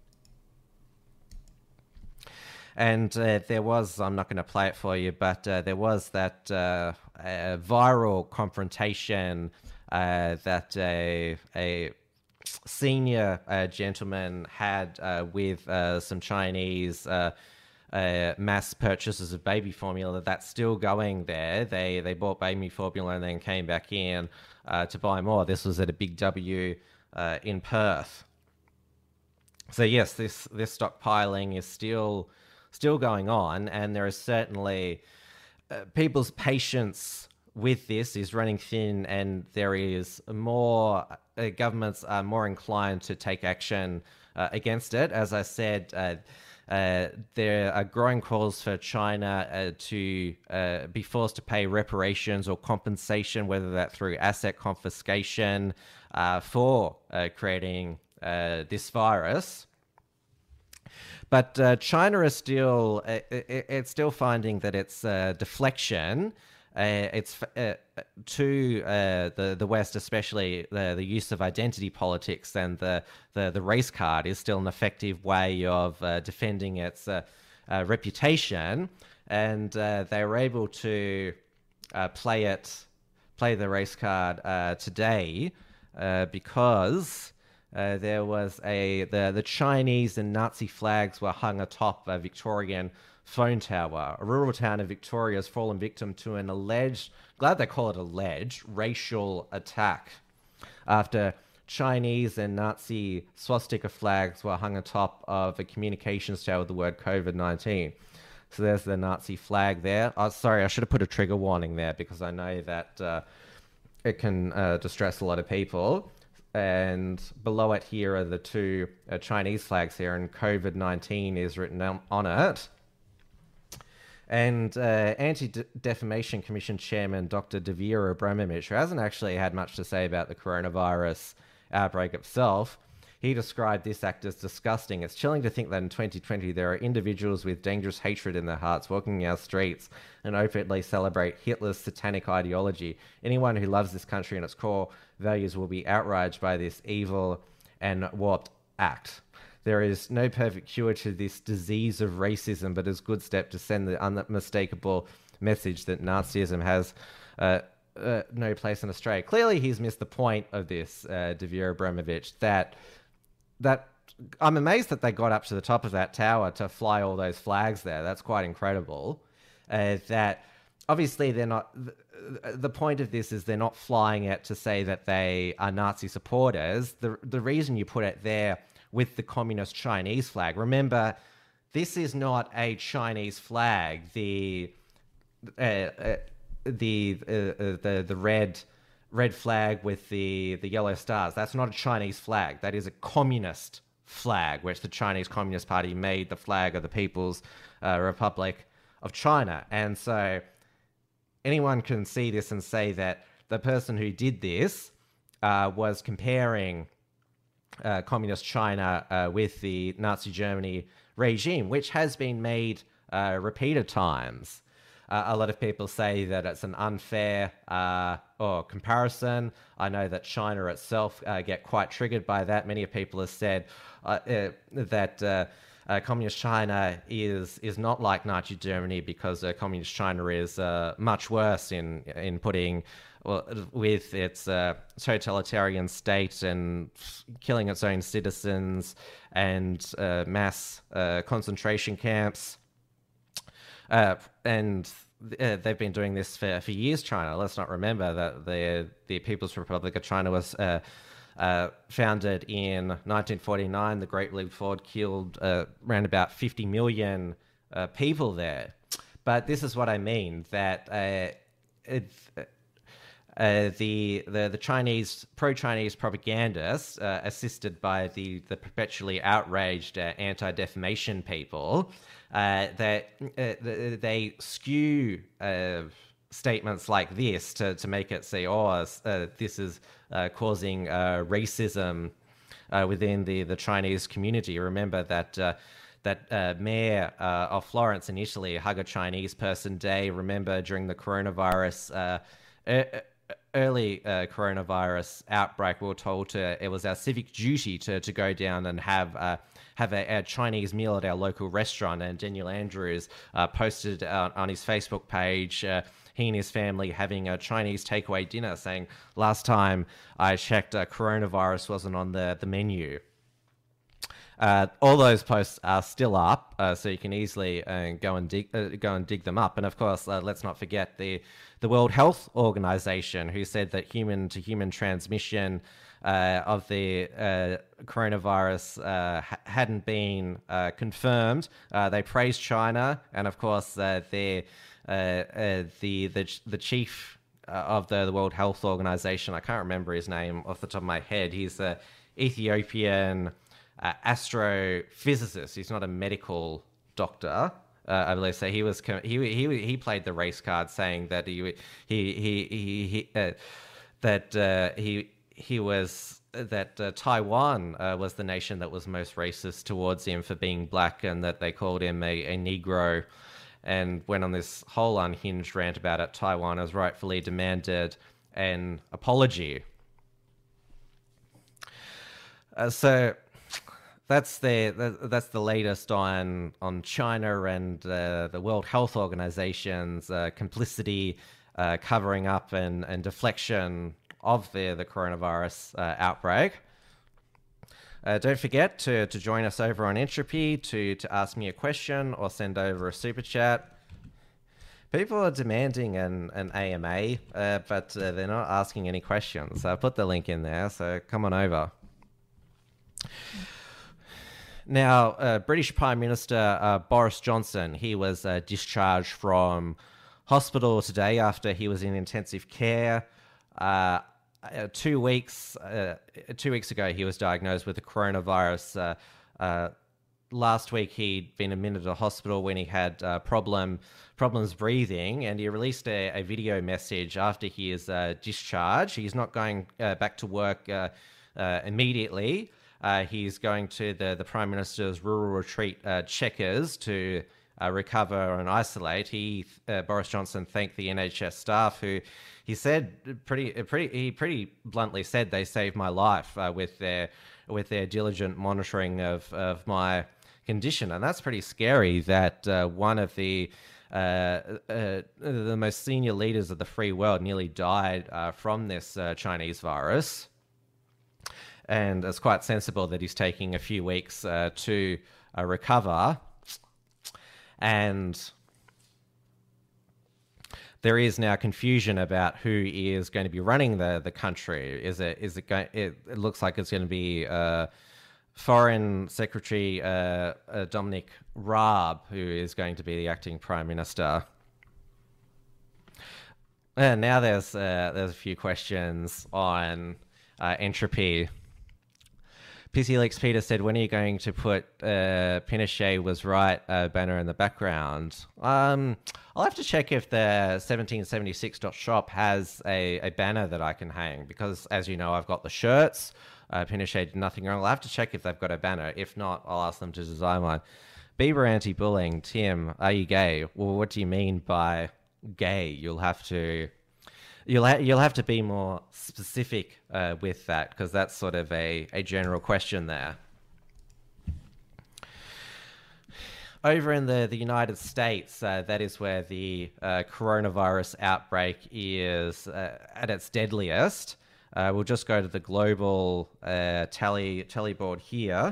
And uh, there was, I'm not going to play it for you, but uh, there was that uh, viral confrontation uh, that a a senior uh, gentleman had uh, with uh, some Chinese uh, uh, mass purchases of baby formula. That's still going there. They they bought baby formula and then came back in uh, to buy more. This was at a Big W uh, in Perth. So yes, this this stockpiling is still still going on, and there is certainly uh, people's patience with this is running thin, and there is more uh, governments are more inclined to take action uh, against it. As I said, uh, uh, there are growing calls for China uh, to uh, be forced to pay reparations or compensation, whether that through asset confiscation, uh, for uh, creating uh, this virus. But uh, China is still uh, it, it's still finding that it's uh, deflection. Uh, it's uh, to uh, the the West, especially the the use of identity politics and the the, the race card is still an effective way of uh, defending its uh, uh, reputation, and uh, they were able to uh, play it play the race card uh, today uh, because uh, there was a the the Chinese and Nazi flags were hung atop a Victorian phone tower. A rural town in Victoria has fallen victim to an alleged, glad they call it alleged, racial attack after Chinese and Nazi swastika flags were hung atop of a communications tower with the word COVID nineteen. So there's the Nazi flag there. Oh, sorry, I should have put a trigger warning there because I know that uh, it can uh, distress a lot of people. And below it here are the two uh, Chinese flags here, and COVID nineteen is written on it. And uh, Anti-Defamation Commission Chairman Doctor Divya Abramovich, who hasn't actually had much to say about the coronavirus outbreak itself, he described this act as disgusting. It's chilling to think that in twenty twenty there are individuals with dangerous hatred in their hearts walking our streets and openly celebrate Hitler's satanic ideology. Anyone who loves this country and its core values will be outraged by this evil and warped act. There is no perfect cure to this disease of racism, but it's a good step to send the unmistakable message that Nazism has uh, uh, no place in Australia. Clearly, he's missed the point of this, uh, Divya Abramovich, that that I'm amazed that they got up to the top of that tower to fly all those flags there. That's quite incredible. Uh, that obviously they're not... The, the point of this is they're not flying it to say that they are Nazi supporters. The, the reason you put it there with the communist Chinese flag. Remember, this is not a Chinese flag. The uh, uh, the uh, uh, the the red red flag with the the yellow stars. That's not a Chinese flag. That is a communist flag, which the Chinese Communist Party made the flag of the People's uh, Republic of China. And so anyone can see this and say that the person who did this uh, was comparing Uh, communist China uh, with the Nazi Germany regime, which has been made uh, repeated times. Uh, a lot of people say that it's an unfair uh, or comparison. I know that China itself uh, get quite triggered by that. Many people have said uh, uh, that uh, uh, communist China is is not like Nazi Germany because uh, communist China is uh, much worse in in putting. Well, with its uh, totalitarian state and killing its own citizens and uh, mass uh, concentration camps. Uh, and uh, they've been doing this for, for years, China. Let's not remember that the, the People's Republic of China was uh, uh, founded in nineteen forty-nine. The Great Leap Forward killed uh, around about fifty million uh, people there. But this is what I mean, that uh, it... Uh, the, the the Chinese pro-Chinese propagandists, uh, assisted by the the perpetually outraged uh, anti-defamation people, uh, that uh, they skew uh, statements like this to to make it say, oh, uh, this is uh, causing uh, racism uh, within the the Chinese community. Remember that. Uh, That uh, mayor uh, of Florence in Italy, Hug a Chinese Person Day. Remember during the coronavirus. Uh, uh, early uh, coronavirus outbreak, we were told to, it was our civic duty to, to go down and have uh, have a, a Chinese meal at our local restaurant. And Daniel Andrews uh, posted uh, on his Facebook page, uh, he and his family having a Chinese takeaway dinner, saying, last time I checked, uh, coronavirus wasn't on the, the menu. Uh, all those posts are still up, uh, so you can easily uh, go and dig, uh, go and dig them up. And of course, uh, let's not forget the the World Health Organization, who said that human-to-human transmission uh, of the uh, coronavirus uh, ha- hadn't been uh, confirmed. Uh, they praised China, and of course, uh, the uh, uh, the the the chief uh, of the, the World Health Organization, I can't remember his name off the top of my head. He's an Ethiopian Uh, astrophysicist. He's not a medical doctor, uh, I believe. So he was he he he played the race card, saying that he he he he, he uh, that uh, he he was that uh, Taiwan uh, was the nation that was most racist towards him for being black, and that they called him a, a Negro, and went on this whole unhinged rant about it. Taiwan has rightfully demanded an apology. Uh, so. That's the that's the latest on on China and uh, the World Health Organization's uh, complicity, uh, covering up and, and deflection of the the coronavirus uh, outbreak. Uh, don't forget to, to join us over on Entropy to, to ask me a question or send over a super chat. People are demanding an, an A M A, uh, but uh, they're not asking any questions. So I put the link in there, so come on over. Now, uh, British Prime Minister uh, Boris Johnson, he was uh, discharged from hospital today after he was in intensive care. Uh, uh, two weeks uh, two weeks ago, he was diagnosed with the coronavirus. Uh, uh, last week, he'd been admitted to hospital when he had uh, problem problems breathing, and he released a, a video message after he is uh, discharged. He's not going uh, back to work uh, uh, immediately. Uh, he's going to the, the Prime Minister's rural retreat, uh, Chequers, to uh, recover and isolate. He, uh, Boris Johnson, thanked the N H S staff, who he said pretty, pretty, he pretty bluntly said they saved my life uh, with their with their diligent monitoring of, of my condition, and that's pretty scary. That uh, one of the uh, uh, the most senior leaders of the free world nearly died uh, from this uh, Chinese virus. And it's quite sensible that he's taking a few weeks uh, to uh, recover. And there is now confusion about who is going to be running the, the country. Is it is it going? It, it looks like it's going to be uh, Foreign Secretary uh, uh, Dominic Raab, who is going to be the acting Prime Minister. And now there's uh, there's a few questions on uh, Entropy. P C Leaks Peter said, when are you going to put uh, Pinochet was right uh, banner in the background? Um, I'll have to check if the seventeen seventy-six dot shop has a, a banner that I can hang, because, as you know, I've got the shirts. Uh, Pinochet did nothing wrong. I'll have to check if they've got a banner. If not, I'll ask them to design one. Bieber anti-bullying. Tim, are you gay? Well, what do you mean by gay? You'll have to... You'll ha- you'll have to be more specific uh, with that, because that's sort of a, a general question there. Over in the, the United States, uh, that is where the uh, coronavirus outbreak is uh, at its deadliest. Uh, we'll just go to the global uh, tally tally board here.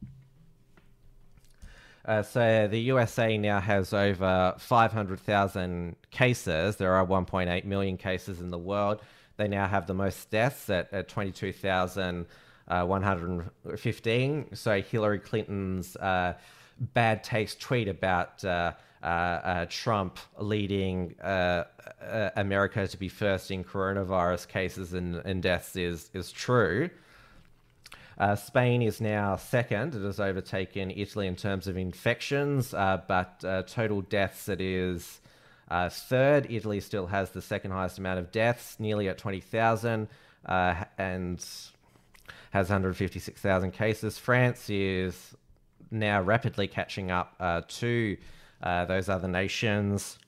Uh, so the U S A now has over five hundred thousand cases. There are one point eight million cases in the world. They now have the most deaths at, at twenty-two thousand one hundred fifteen. So Hillary Clinton's uh, bad taste tweet about uh, uh, uh, Trump leading uh, uh, America to be first in coronavirus cases and, and deaths is, is true. Uh, Spain is now second. It has overtaken Italy in terms of infections, uh, but uh, total deaths it is uh, third. Italy still has the second highest amount of deaths, nearly at twenty thousand, uh, and has one hundred fifty-six thousand cases. France is now rapidly catching up uh, to uh, those other nations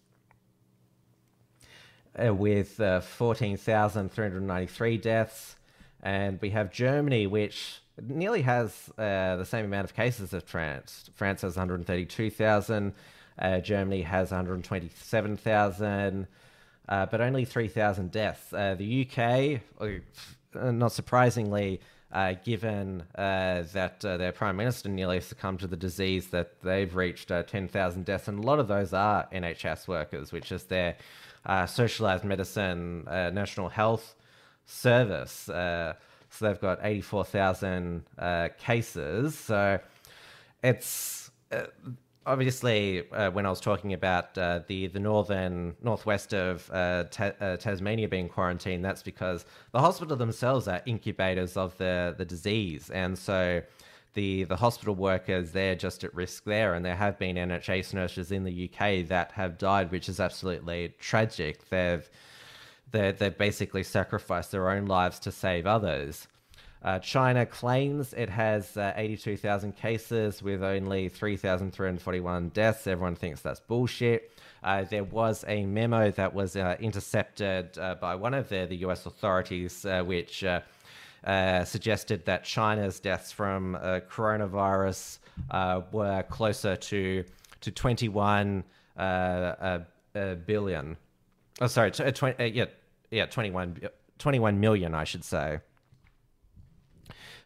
uh, with uh, fourteen thousand three hundred ninety-three deaths. And we have Germany, which nearly has uh, the same amount of cases as France. France has one hundred thirty-two thousand. Uh, Germany has one hundred twenty-seven thousand, uh, but only three thousand deaths. Uh, the U K, uh, not surprisingly, uh, given uh, that uh, their Prime Minister nearly succumbed to the disease, that they've reached uh, ten thousand deaths. And a lot of those are N H S workers, which is their uh, socialised medicine, uh, national health service. Uh, so they've got eighty-four thousand uh, cases. So it's uh, obviously uh, when I was talking about uh, the the northern northwest of uh, Ta- uh, Tasmania being quarantined, that's because the hospital themselves are incubators of the the disease, and so the the hospital workers, they're just at risk there. And there have been N H S nurses in the U K that have died, which is absolutely tragic. They've They they basically sacrificed their own lives to save others. Uh, China claims it has uh, eighty-two thousand cases with only three thousand three hundred forty-one deaths. Everyone thinks that's bullshit. Uh, there was a memo that was uh, intercepted uh, by one of the, the U S authorities, uh, which uh, uh, suggested that China's deaths from uh, coronavirus uh, were closer to to twenty-one uh, uh, uh, billion. Oh, sorry, t- uh, twenty, uh, yeah, yeah, twenty-one, twenty-one million, I should say.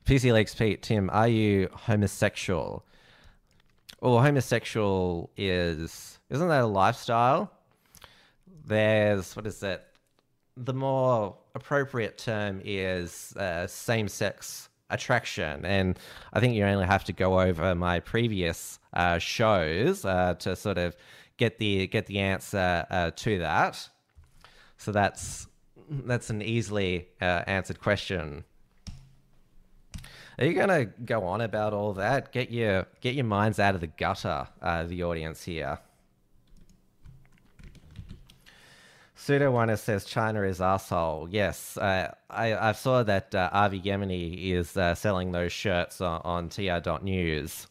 P C Leaks Pete, Tim, are you homosexual? Well, homosexual is, isn't that a lifestyle? There's, what is it? The more appropriate term is uh, same-sex attraction. And I think you only have to go over my previous uh, shows uh, to sort of get the get the answer uh, to that. So that's that's an easily uh, answered question. Are you gonna go on about all that? Get your get your minds out of the gutter, uh, the audience here. Pseudo One says China is arsehole. Yes, uh, I, I saw that uh, Avi Yemeni is uh, selling those shirts on, on T R dot news.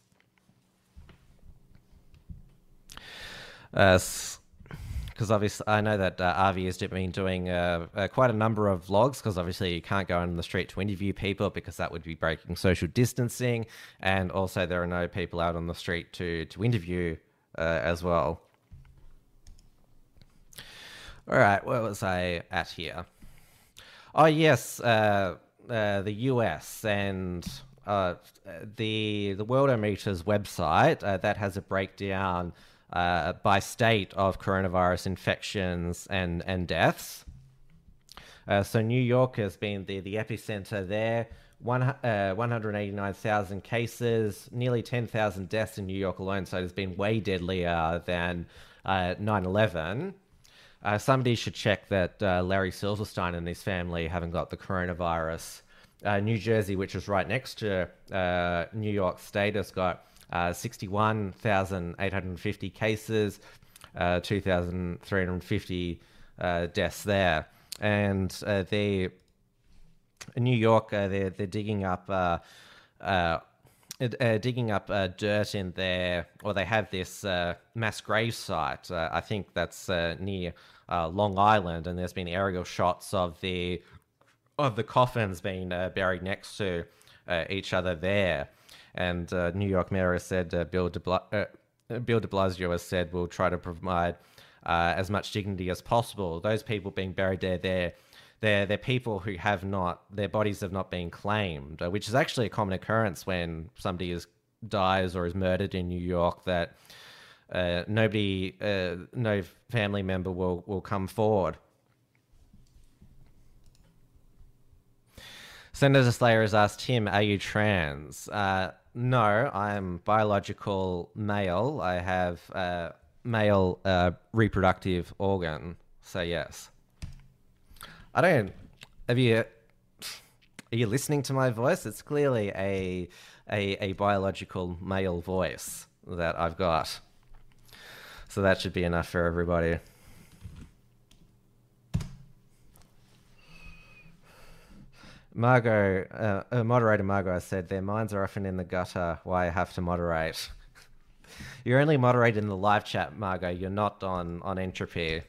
Because uh, obviously, I know that uh, Avi has been doing uh, uh, quite a number of vlogs, because obviously you can't go on the street to interview people because that would be breaking social distancing, and also there are no people out on the street to, to interview uh, as well. All right, where was I at here? Oh, yes, uh, uh, the U S and uh, the the Worldometers website uh, that has a breakdown uh, by state of coronavirus infections and, and deaths. Uh, so New York has been the, the epicenter there. One, uh, one hundred eighty-nine thousand cases, nearly ten thousand deaths in New York alone, so it's been way deadlier than uh, nine eleven. Uh, somebody should check that uh, Larry Silverstein and his family haven't got the coronavirus. Uh, New Jersey, which is right next to uh, New York State, has got uh, sixty-one thousand eight hundred fifty cases, uh, two thousand three hundred fifty uh, deaths there. And uh, they, in New York, uh, they're, they're digging up... Uh, uh, Uh, digging up uh, dirt in there, or they have this uh, mass grave site. Uh, I think that's uh, near uh, Long Island, and there's been aerial shots of the of the coffins being uh, buried next to uh, each other there. And uh, New York Mayor has said, uh, Bill, de Bla- uh, Bill de Blasio has said, we'll try to provide uh, as much dignity as possible. Those people being buried there, they're They're, they're people who have not, their bodies have not been claimed, uh, which is actually a common occurrence when somebody is dies or is murdered in New York, that uh, nobody, uh, no family member will, will come forward. Senator Slayer has asked him, are you trans? Uh, no, I'm biological male. I have a male uh, reproductive organ, so yes. I don't. Have you? Are you listening to my voice? It's clearly a a, a biological male voice that I've got. So that should be enough for everybody. Margot, uh, uh, moderator Margot said their minds are often in the gutter. Why I have to moderate? You're only moderating the live chat, Margot. You're not on on Entropy.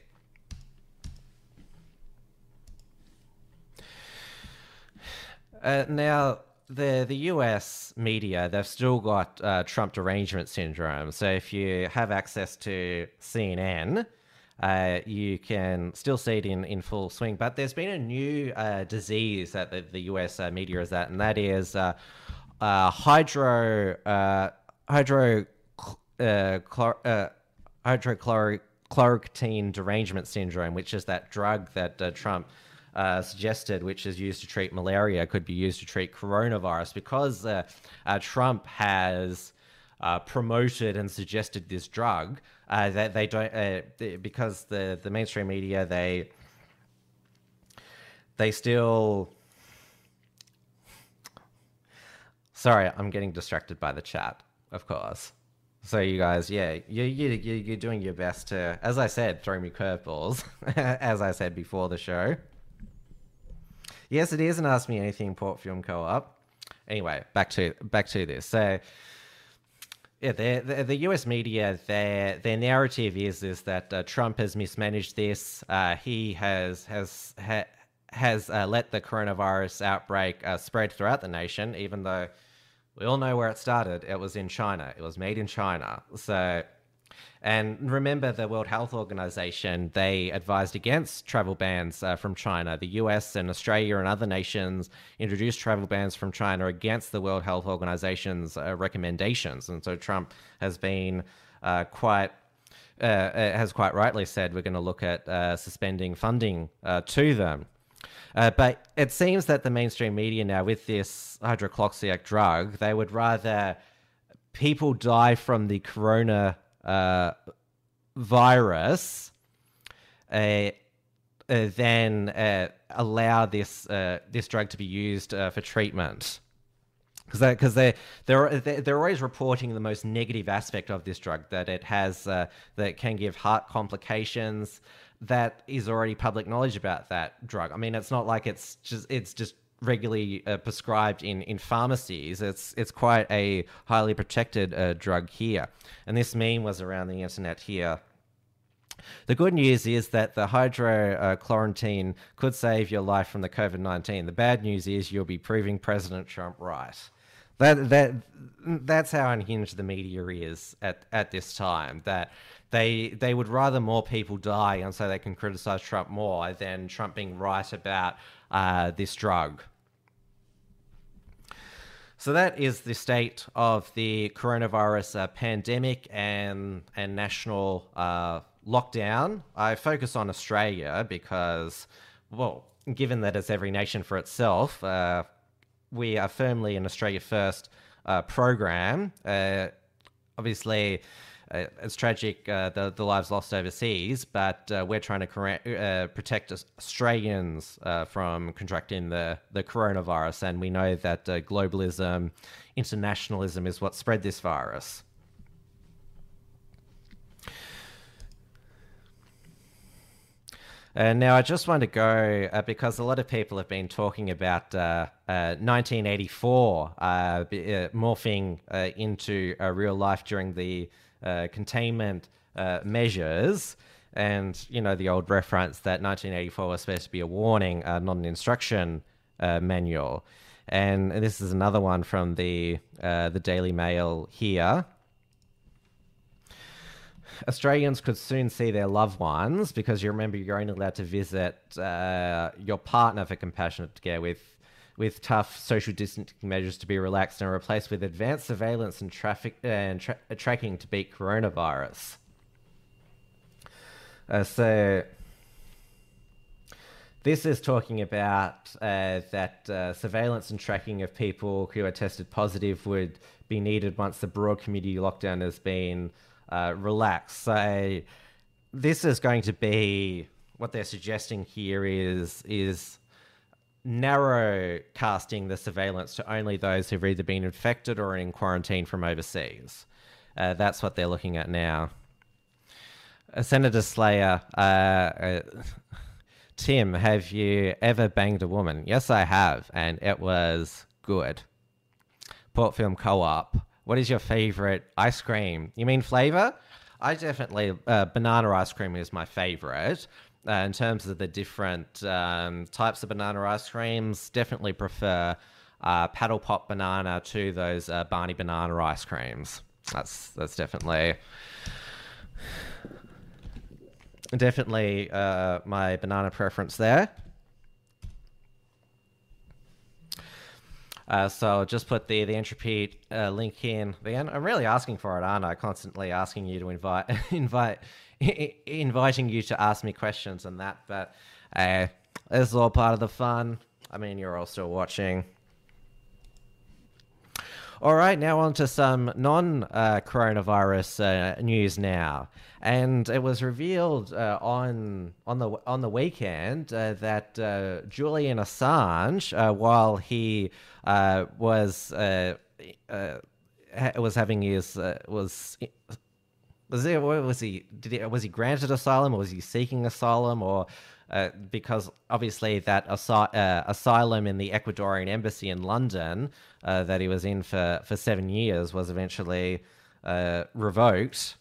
Uh, now, the the U S media, they've still got uh, Trump derangement syndrome. So if you have access to C N N, uh, you can still see it in, in full swing. But there's been a new uh, disease that the, the U S uh, media is at, and that is uh, uh, hydro uh, hydro uh, chlor, uh, hydrochloroquine derangement syndrome, which is that drug that uh, Trump Uh, suggested, which is used to treat malaria, could be used to treat coronavirus, because uh, uh, Trump has uh, promoted and suggested this drug. Uh, that they don't, uh, they, because the the mainstream media, they they still. Sorry, I'm getting distracted by the chat, of course. So you guys, yeah, you you you you're doing your best to, as I said, throw me curveballs, as I said before the show. Yes, it is an Ask Me Anything Port Film Co-op. Anyway, back to back to this. So, yeah, the the, the U S media, their their narrative is is that uh, Trump has mismanaged this. Uh, he has has ha, has uh, let the coronavirus outbreak uh, spread throughout the nation, even though we all know where it started. It was in China. It was made in China. So, And remember, the World Health Organization, they advised against travel bans uh, from China. The U S and Australia and other nations introduced travel bans from China against the World Health Organization's uh, recommendations. And so Trump has been uh, quite, uh, has quite rightly said we're going to look at uh, suspending funding uh, to them. Uh, but it seems that the mainstream media now, with this hydrochloroquine drug, they would rather people die from the corona Uh, virus, uh, uh, then uh, allow this uh, this drug to be used uh, for treatment, because they, because they they're they're always reporting the most negative aspect of this drug, that it has uh, that it can give heart complications. That is already public knowledge about that drug. I mean, it's not like it's just it's just regularly uh, prescribed in, in pharmacies. It's it's quite a highly protected uh, drug here. And this meme was around the internet here. The good news is that the hydrochloroquine uh, could save your life from the COVID nineteen. The bad news is you'll be proving President Trump right. That that that's how unhinged the media is at, at this time. That they they would rather more people die, and so they can criticize Trump more, than Trump being right about uh, this drug. So that is the state of the coronavirus uh, pandemic and and national uh, lockdown. I focus on Australia because, well, given that it's every nation for itself, uh, we are firmly an Australia First uh, program. Uh, obviously, uh, it's tragic, uh, the, the lives lost overseas, but uh, we're trying to cor- uh, protect Australians uh, from contracting the, the coronavirus. And we know that uh, globalism, internationalism is what spread this virus. Uh, now, I just want to go, uh, because a lot of people have been talking about uh, uh, nineteen eighty-four uh, b- uh, morphing uh, into uh, real life during the uh, containment uh, measures. And, you know, the old reference that nineteen eighty-four was supposed to be a warning, uh, not an instruction uh, manual. And this is another one from the uh, the Daily Mail here. Australians could soon see their loved ones, because you remember you're only allowed to visit uh, your partner for compassionate care, with with tough social distancing measures to be relaxed and replaced with advanced surveillance and traffic and tra- tracking to beat coronavirus. Uh, so this is talking about uh, that uh, surveillance and tracking of people who are tested positive would be needed once the broad community lockdown has been Uh, relax. So this is going to be, what they're suggesting here is is narrow casting the surveillance to only those who've either been infected or in quarantine from overseas. Uh, that's what they're looking at now. Uh, Senator Slayer, uh, uh, Tim, have you ever banged a woman? Yes, I have, and it was good. Port Film Co-op. What is your favorite ice cream? You mean flavor? I definitely, uh, banana ice cream is my favorite. Uh, in terms of the different um, types of banana ice creams, definitely prefer uh, Paddle Pop Banana to those uh, Barney Banana ice creams. That's that's definitely, definitely uh, my banana preference there. Uh, so I'll just put the, the entropy uh, link in. Again, I'm really asking for it, aren't I? Constantly asking you to invite, invite, I- inviting you to ask me questions and that. But uh, this is all part of the fun. I mean, you're all still watching. All right, now on to some non-coronavirus uh, uh, news now. And it was revealed uh, on on the on the weekend uh, that uh, Julian Assange, uh, while he uh, was uh, uh, ha- was having his uh, was was he was he did he, was he granted asylum, or was he seeking asylum, or uh, because obviously that asi- uh, asylum in the Ecuadorian embassy in London uh, that he was in for, for seven years was eventually uh, revoked.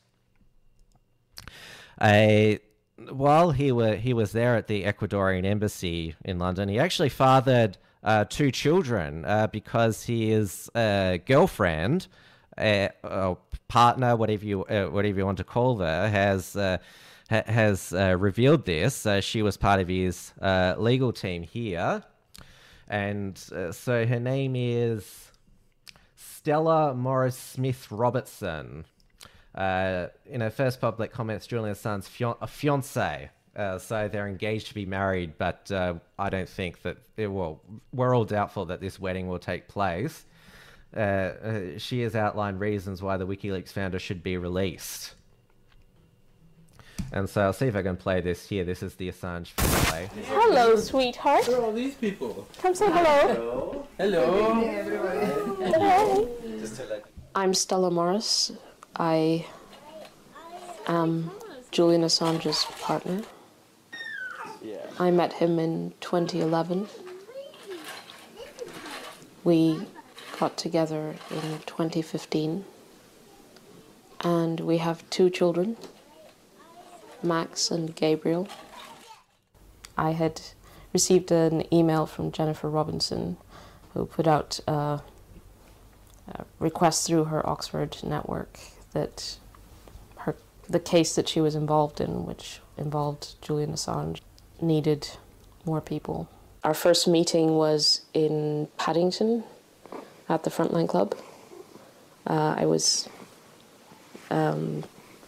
Uh, while he were he was there at the Ecuadorian embassy in London, he actually fathered uh, two children uh, because his uh, girlfriend uh, uh, partner, whatever you uh, whatever you want to call her, has uh, ha- has uh, revealed this. Uh, she was part of his uh, legal team here, and uh, so her name is Stella Morris Smith Robertson. Uh, in her first public comments, Julian Assange's fian- a fiance. Uh, so they're engaged to be married, but uh, I don't think that it will. We're all doubtful that this wedding will take place. Uh, uh, she has outlined reasons why the WikiLeaks founder should be released. And so I'll see if I can play this here. This is the Assange fiance. Hello, sweetheart. Who are all these people? Come say hello. Hello. Hello. I'm Stella Morris. I am Julian Assange's partner. I met him in twenty eleven. We got together in twenty fifteen. And we have two children, Max and Gabriel. I had received an email from Jennifer Robinson, who put out a, a request through her Oxford network that her the case that she was involved in, which involved Julian Assange, needed more people. Our first meeting was in Paddington at the Frontline Club. Uh, I was um,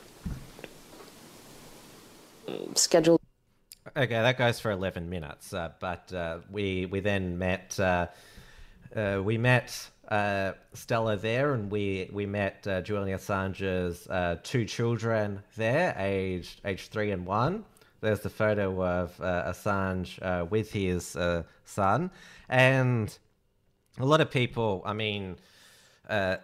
scheduled. Okay, that goes for eleven minutes. Uh, but uh, we we then met. Uh, uh, we met uh, Stella there, and we we met uh, Julian Assange's uh, two children there, aged aged three and one. There's the photo of uh, Assange uh, with his uh, son, and a lot of people. I mean, uh,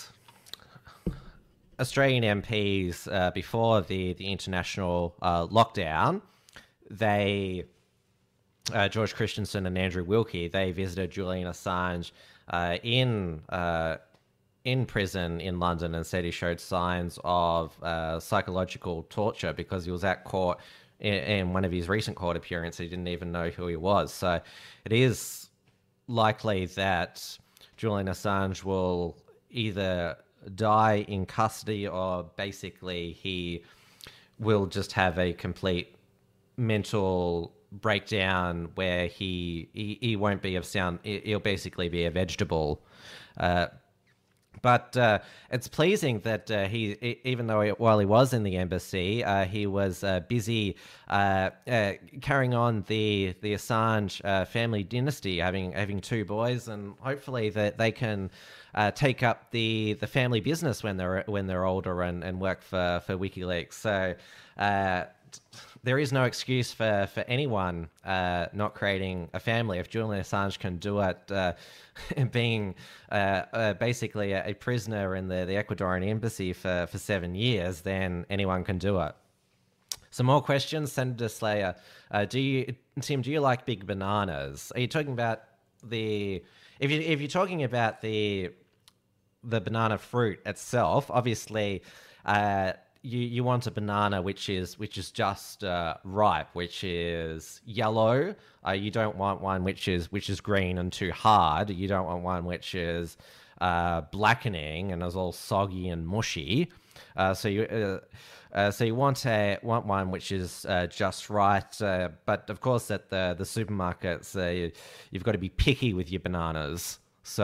Australian M Ps uh, before the the international uh, lockdown, they uh, George Christensen and Andrew Wilkie, they visited Julian Assange uh, in uh, in prison in London and said he showed signs of uh, psychological torture because he was at court. In one of his recent court appearances, he didn't even know who he was. So it is likely that Julian Assange will either die in custody or basically he will just have a complete mental breakdown where he he, he won't be of sound. He'll basically be a vegetable. Uh, But uh, it's pleasing that uh, he, even though he, while he was in the embassy, uh, he was uh, busy uh, uh, carrying on the the Assange uh, family dynasty, having having two boys, and hopefully that they can uh, take up the, the family business when they're when they're older and, and work for for WikiLeaks. So. Uh, There is no excuse for, for anyone uh, not creating a family. If Julian Assange can do it, uh, being uh, uh, basically a, a prisoner in the, the Ecuadorian embassy for, for seven years, then anyone can do it. Some more questions. Senator Slayer, uh, do you, Tim, do you like big bananas? Are you talking about the... If, you, if you're talking about the the banana fruit itself, obviously... Uh, You, you want a banana which is which is just uh, ripe, which is yellow. Uh, you don't want one which is which is green and too hard. You don't want one which is uh, blackening and is all soggy and mushy. Uh, so you uh, uh, so you want a want one which is uh, just right. Uh, but of course, at the the supermarkets, uh, you, you've got to be picky with your bananas. So,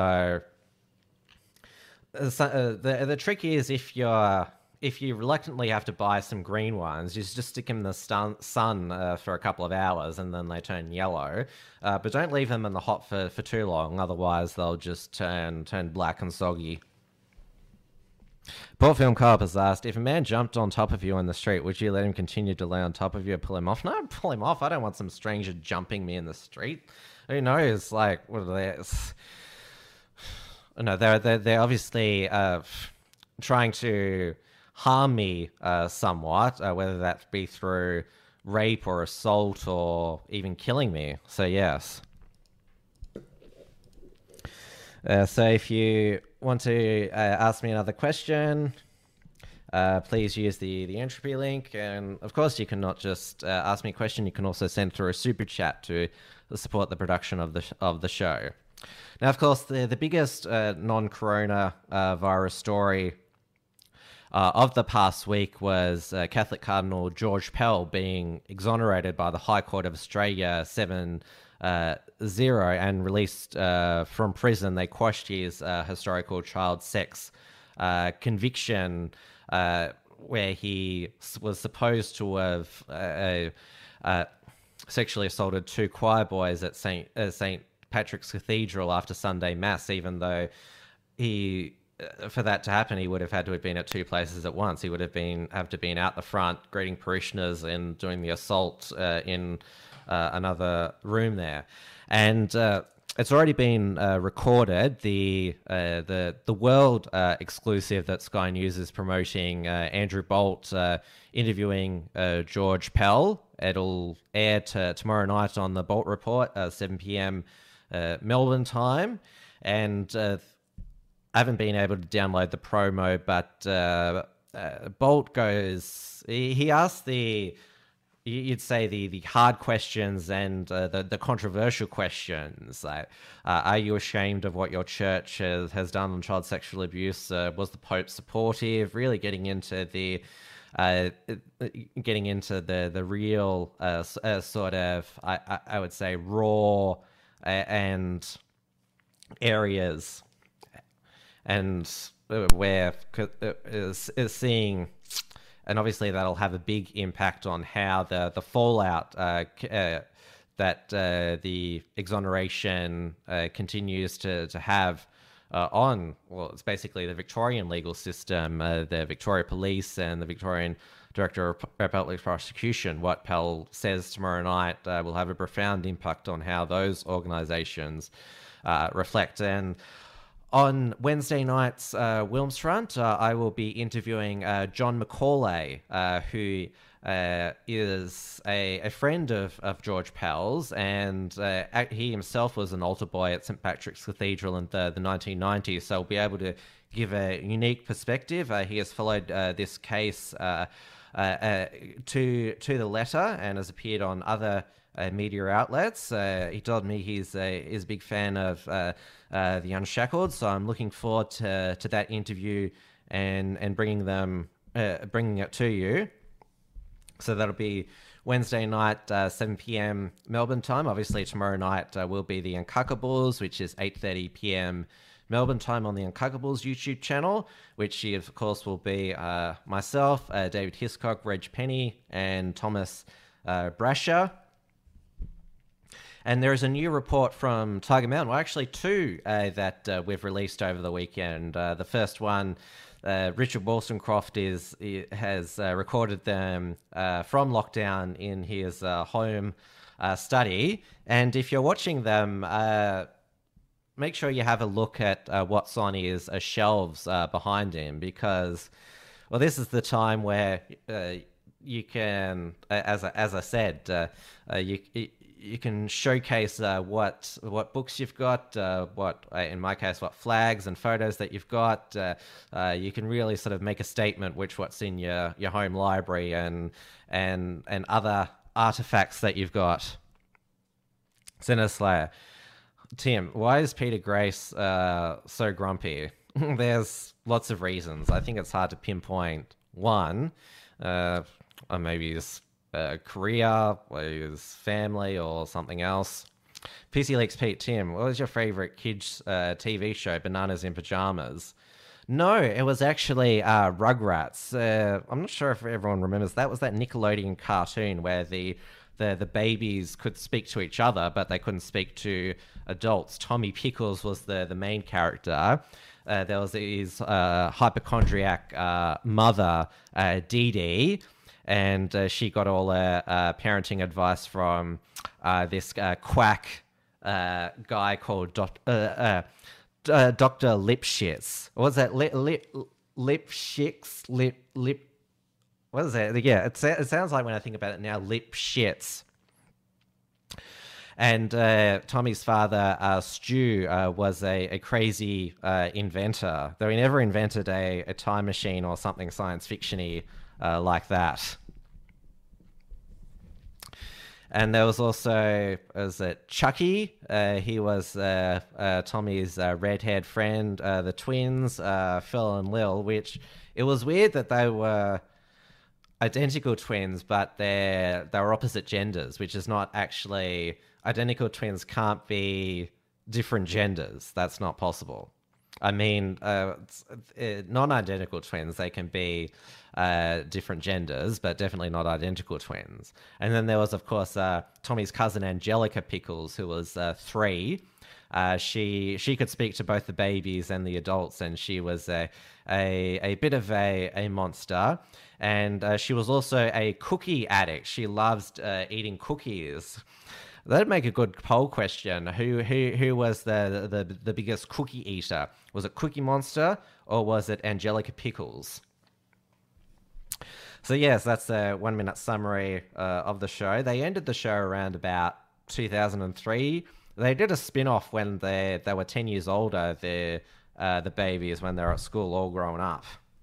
uh, so uh, the the trick is if you're If you reluctantly have to buy some green ones, you just stick them in the sun, sun uh, for a couple of hours and then they turn yellow. Uh, but don't leave them in the hot for, for too long, otherwise they'll just turn turn black and soggy. Port Film Co-op has asked, if a man jumped on top of you on the street, would you let him continue to lay on top of you or pull him off? No, pull him off. I don't want some stranger jumping me in the street. Who knows? Like, what are they? No, they're, they're, they're obviously uh, trying to harm me uh, somewhat, uh, whether that be through rape or assault or even killing me. So yes. Uh, so if you want to uh, ask me another question, uh, please use the, the entropy link. And of course, you can not just uh, ask me a question, you can also send through a super chat to support the production of the, sh- of the show. Now, of course, the, the biggest uh, non-corona uh, virus story uh, of the past week was uh, Catholic Cardinal George Pell being exonerated by the High Court of Australia seven zero and released uh, from prison. They quashed his uh, historical child sex uh, conviction, uh, where he was supposed to have uh, uh, sexually assaulted two choir boys at Saint uh, Saint Patrick's Cathedral after Sunday Mass, even though he, uh, for that to happen, he would have had to have been at two places at once. He would have been have to been out the front greeting parishioners and doing the assault uh, in uh, another room there. And uh, it's already been uh, recorded. The uh, the the world uh, exclusive that Sky News is promoting, uh, Andrew Bolt uh, interviewing uh, George Pell. It'll air to, tomorrow night on the Bolt Report, uh, seven p.m. Uh, Melbourne time, and uh, I haven't been able to download the promo, but uh, uh, Bolt goes, he, he asks the, you'd say the, the hard questions and uh, the, the controversial questions, like, uh, are you ashamed of what your church has, has done on child sexual abuse? Uh, was the Pope supportive? Really getting into the, uh, getting into the, the real uh, uh, sort of, I, I, I would say, raw and areas, and where is, is seeing, and obviously that'll have a big impact on how the the fallout uh, uh, that uh, the exoneration uh, continues to to have uh, on, well, it's basically the Victorian legal system, uh, the Victoria Police and the Victorian Director of Public Prosecution. What Pell says tomorrow night uh, will have a profound impact on how those organisations uh, reflect. And on Wednesday night's uh, Wilms Front, uh, I will be interviewing uh, John Macaulay, uh, who uh, is a, a friend of, of George Pell's, and uh, he himself was an altar boy at Saint Patrick's Cathedral in the, the nineteen nineties, so I'll be able to give a unique perspective. Uh, he has followed uh, this case uh, uh, uh, to to the letter and has appeared on other uh, media outlets. Uh, he told me he's a, is a big fan of uh, uh, The Unshackled, so I'm looking forward to, to that interview and and bringing them uh, bringing it to you. So that'll be Wednesday night, uh, seven p.m. Melbourne time. Obviously, tomorrow night uh, will be The Uncockables, which is eight thirty p.m. Melbourne time on The Uncockables YouTube channel, which of course will be uh, myself, uh, David Hiscock, Reg Penny, and Thomas uh, Brasher. And there is a new report from Tiger Mountain, well, actually two uh, that uh, we've released over the weekend. Uh, the first one, uh, Richard Wollstonecroft is has uh, recorded them uh, from lockdown in his uh, home uh, study. And if you're watching them, uh, make sure you have a look at uh, what's on his uh, shelves uh, behind him, because, well, this is the time where uh, you can, uh, as I, as I said, uh, uh, you you can showcase uh, what what books you've got, uh, what uh, in my case, what flags and photos that you've got. Uh, uh, you can really sort of make a statement which what's in your, your home library and and and other artifacts that you've got. Sinner Slayer. Tim, why is Peter Grace uh, so grumpy? There's lots of reasons. I think it's hard to pinpoint one, uh, or maybe his uh, career, or his family, or something else. P C Leaks Pete, Tim, what was your favorite kids uh, T V show, Bananas in Pajamas? No, it was actually uh, Rugrats. Uh, I'm not sure if everyone remembers. That was that Nickelodeon cartoon where the The, the babies could speak to each other, but they couldn't speak to adults. Tommy Pickles was the, the main character. Uh, there was his uh, hypochondriac uh, mother, uh, Dee Dee, and uh, she got all her uh, parenting advice from uh, this uh, quack uh, guy called Doc, uh, uh, uh, Doctor Lipschitz. What was that? Lip, lip, Lipschitz? Lip, lip. What is that? Yeah, it, it sounds like, when I think about it now, lip shits. And uh, Tommy's father, uh, Stu, uh, was a, a crazy uh, inventor, though he never invented a, a time machine or something science fiction-y uh, like that. And there was also, was it Chucky? Uh, he was uh, uh, Tommy's uh, red-haired friend, uh, the twins, uh, Phil and Lil, which it was weird that they were identical twins, but they're, they're opposite genders, which is not actually... Identical twins can't be different genders. That's not possible. I mean, uh, non-identical twins, they can be uh, different genders, but definitely not identical twins. And then there was, of course, uh, Tommy's cousin Angelica Pickles, who was uh, three. Uh, she she could speak to both the babies and the adults, and she was a a, a bit of a, a monster. And uh, she was also a cookie addict. She loves uh, eating cookies. That'd make a good poll question. Who who who was the, the the biggest cookie eater? Was it Cookie Monster or was it Angelica Pickles? So yes, that's a one minute summary uh, of the show. They ended the show around about two thousand three. They did a spin-off when they they were ten years older. The uh, the babies when they were at school, all grown up.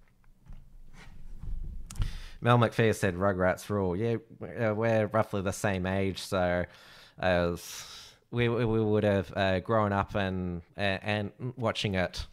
Mel McPhee said Rugrats rule. Yeah, we're roughly the same age, so. Uh, we we would have uh, grown up and uh, and watching it.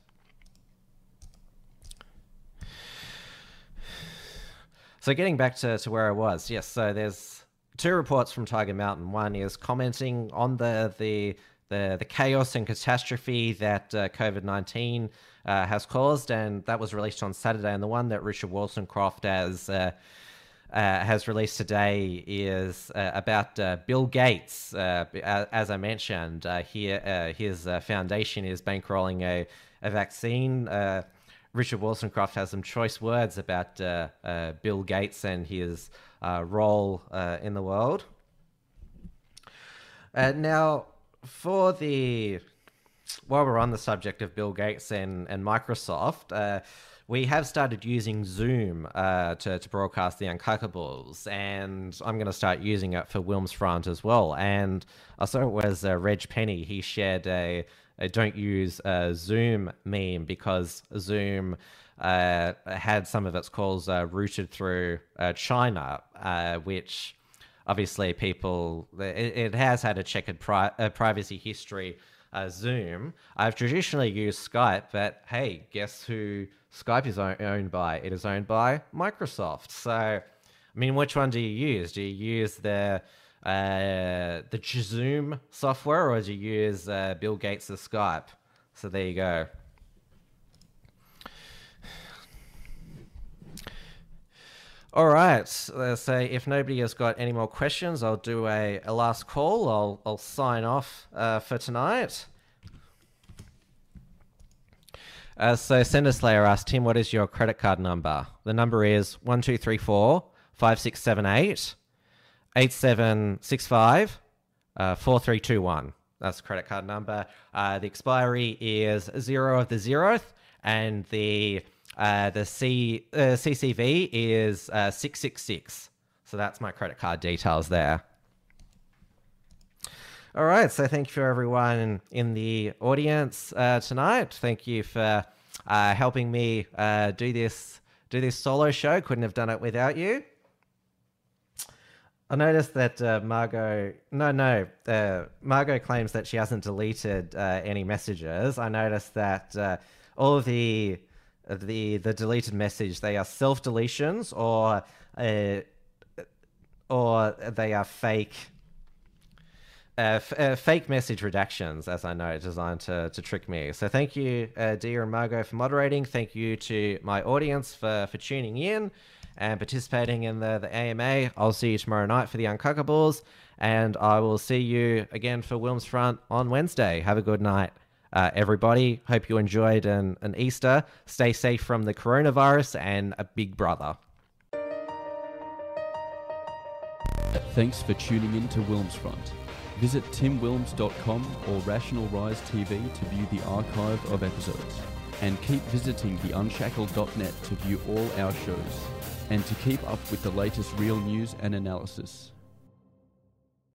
So getting back to, to where I was, yes. So there's two reports from Tiger Mountain. One is commenting on the the the, the chaos and catastrophe that uh, COVID nineteen uh, has caused, and that was released on Saturday. And the one that Richard Wollstonecraft has uh, Uh, has released today is uh, about uh, Bill Gates. Uh, as I mentioned, uh, he, uh, his uh, foundation is bankrolling a, a vaccine. Uh, Richard Wollstonecraft has some choice words about uh, uh, Bill Gates and his uh, role uh, in the world. Uh, now, for the... While we're on the subject of Bill Gates and, and Microsoft... Uh, We have started using Zoom uh, to, to broadcast the Uncockables, and I'm going to start using it for Wilms Front as well. And I saw it was uh, Reg Penny. He shared a, a don't use uh, Zoom meme because Zoom uh, had some of its calls uh, routed through uh, China, uh, which obviously people, it, it has had a checkered pri- uh, privacy history. Uh, Zoom. I've traditionally used Skype, but hey, guess who Skype is owned by? It is owned by Microsoft. So, I mean, which one do you use? Do you use the uh, the Zoom software, or do you use uh, Bill Gates' Skype? So there you go. All right. Uh, so if nobody has got any more questions, I'll do a, a last call. I'll I'll sign off uh, for tonight. Uh, so Sender Slayer asked, Tim, what is your credit card number? The number is one two three four five six seven eight eight seven six five uh, four three two one. That's the credit card number. Uh, the expiry is zero of the zeroth, and the uh, the C uh, C C V is uh, six six six. So that's my credit card details there. All right, so thank you for everyone in the audience uh, tonight. Thank you for uh, helping me uh, do this do this solo show. Couldn't have done it without you. I noticed that uh, Margot, no, no, uh, Margot claims that she hasn't deleted uh, any messages. I noticed that uh, all of the the the deleted message, they are self deletions or uh, or they are fake. Uh, f- uh, fake message redactions, as I know, designed to, to trick me. So thank you, uh, Dia and Margot, for moderating. Thank you to my audience for, for tuning in and participating in the, the A M A. I'll see you tomorrow night for the Uncockables, and I will see you again for Wilms Front on Wednesday. Have a good night, uh, everybody. Hope you enjoyed an, an Easter. Stay safe from the coronavirus and a big brother. Thanks for tuning in to Wilms Front. Visit tim wilms dot com or Rational Rise T V to view the archive of episodes. And keep visiting the unshackled dot net to view all our shows and to keep up with the latest real news and analysis.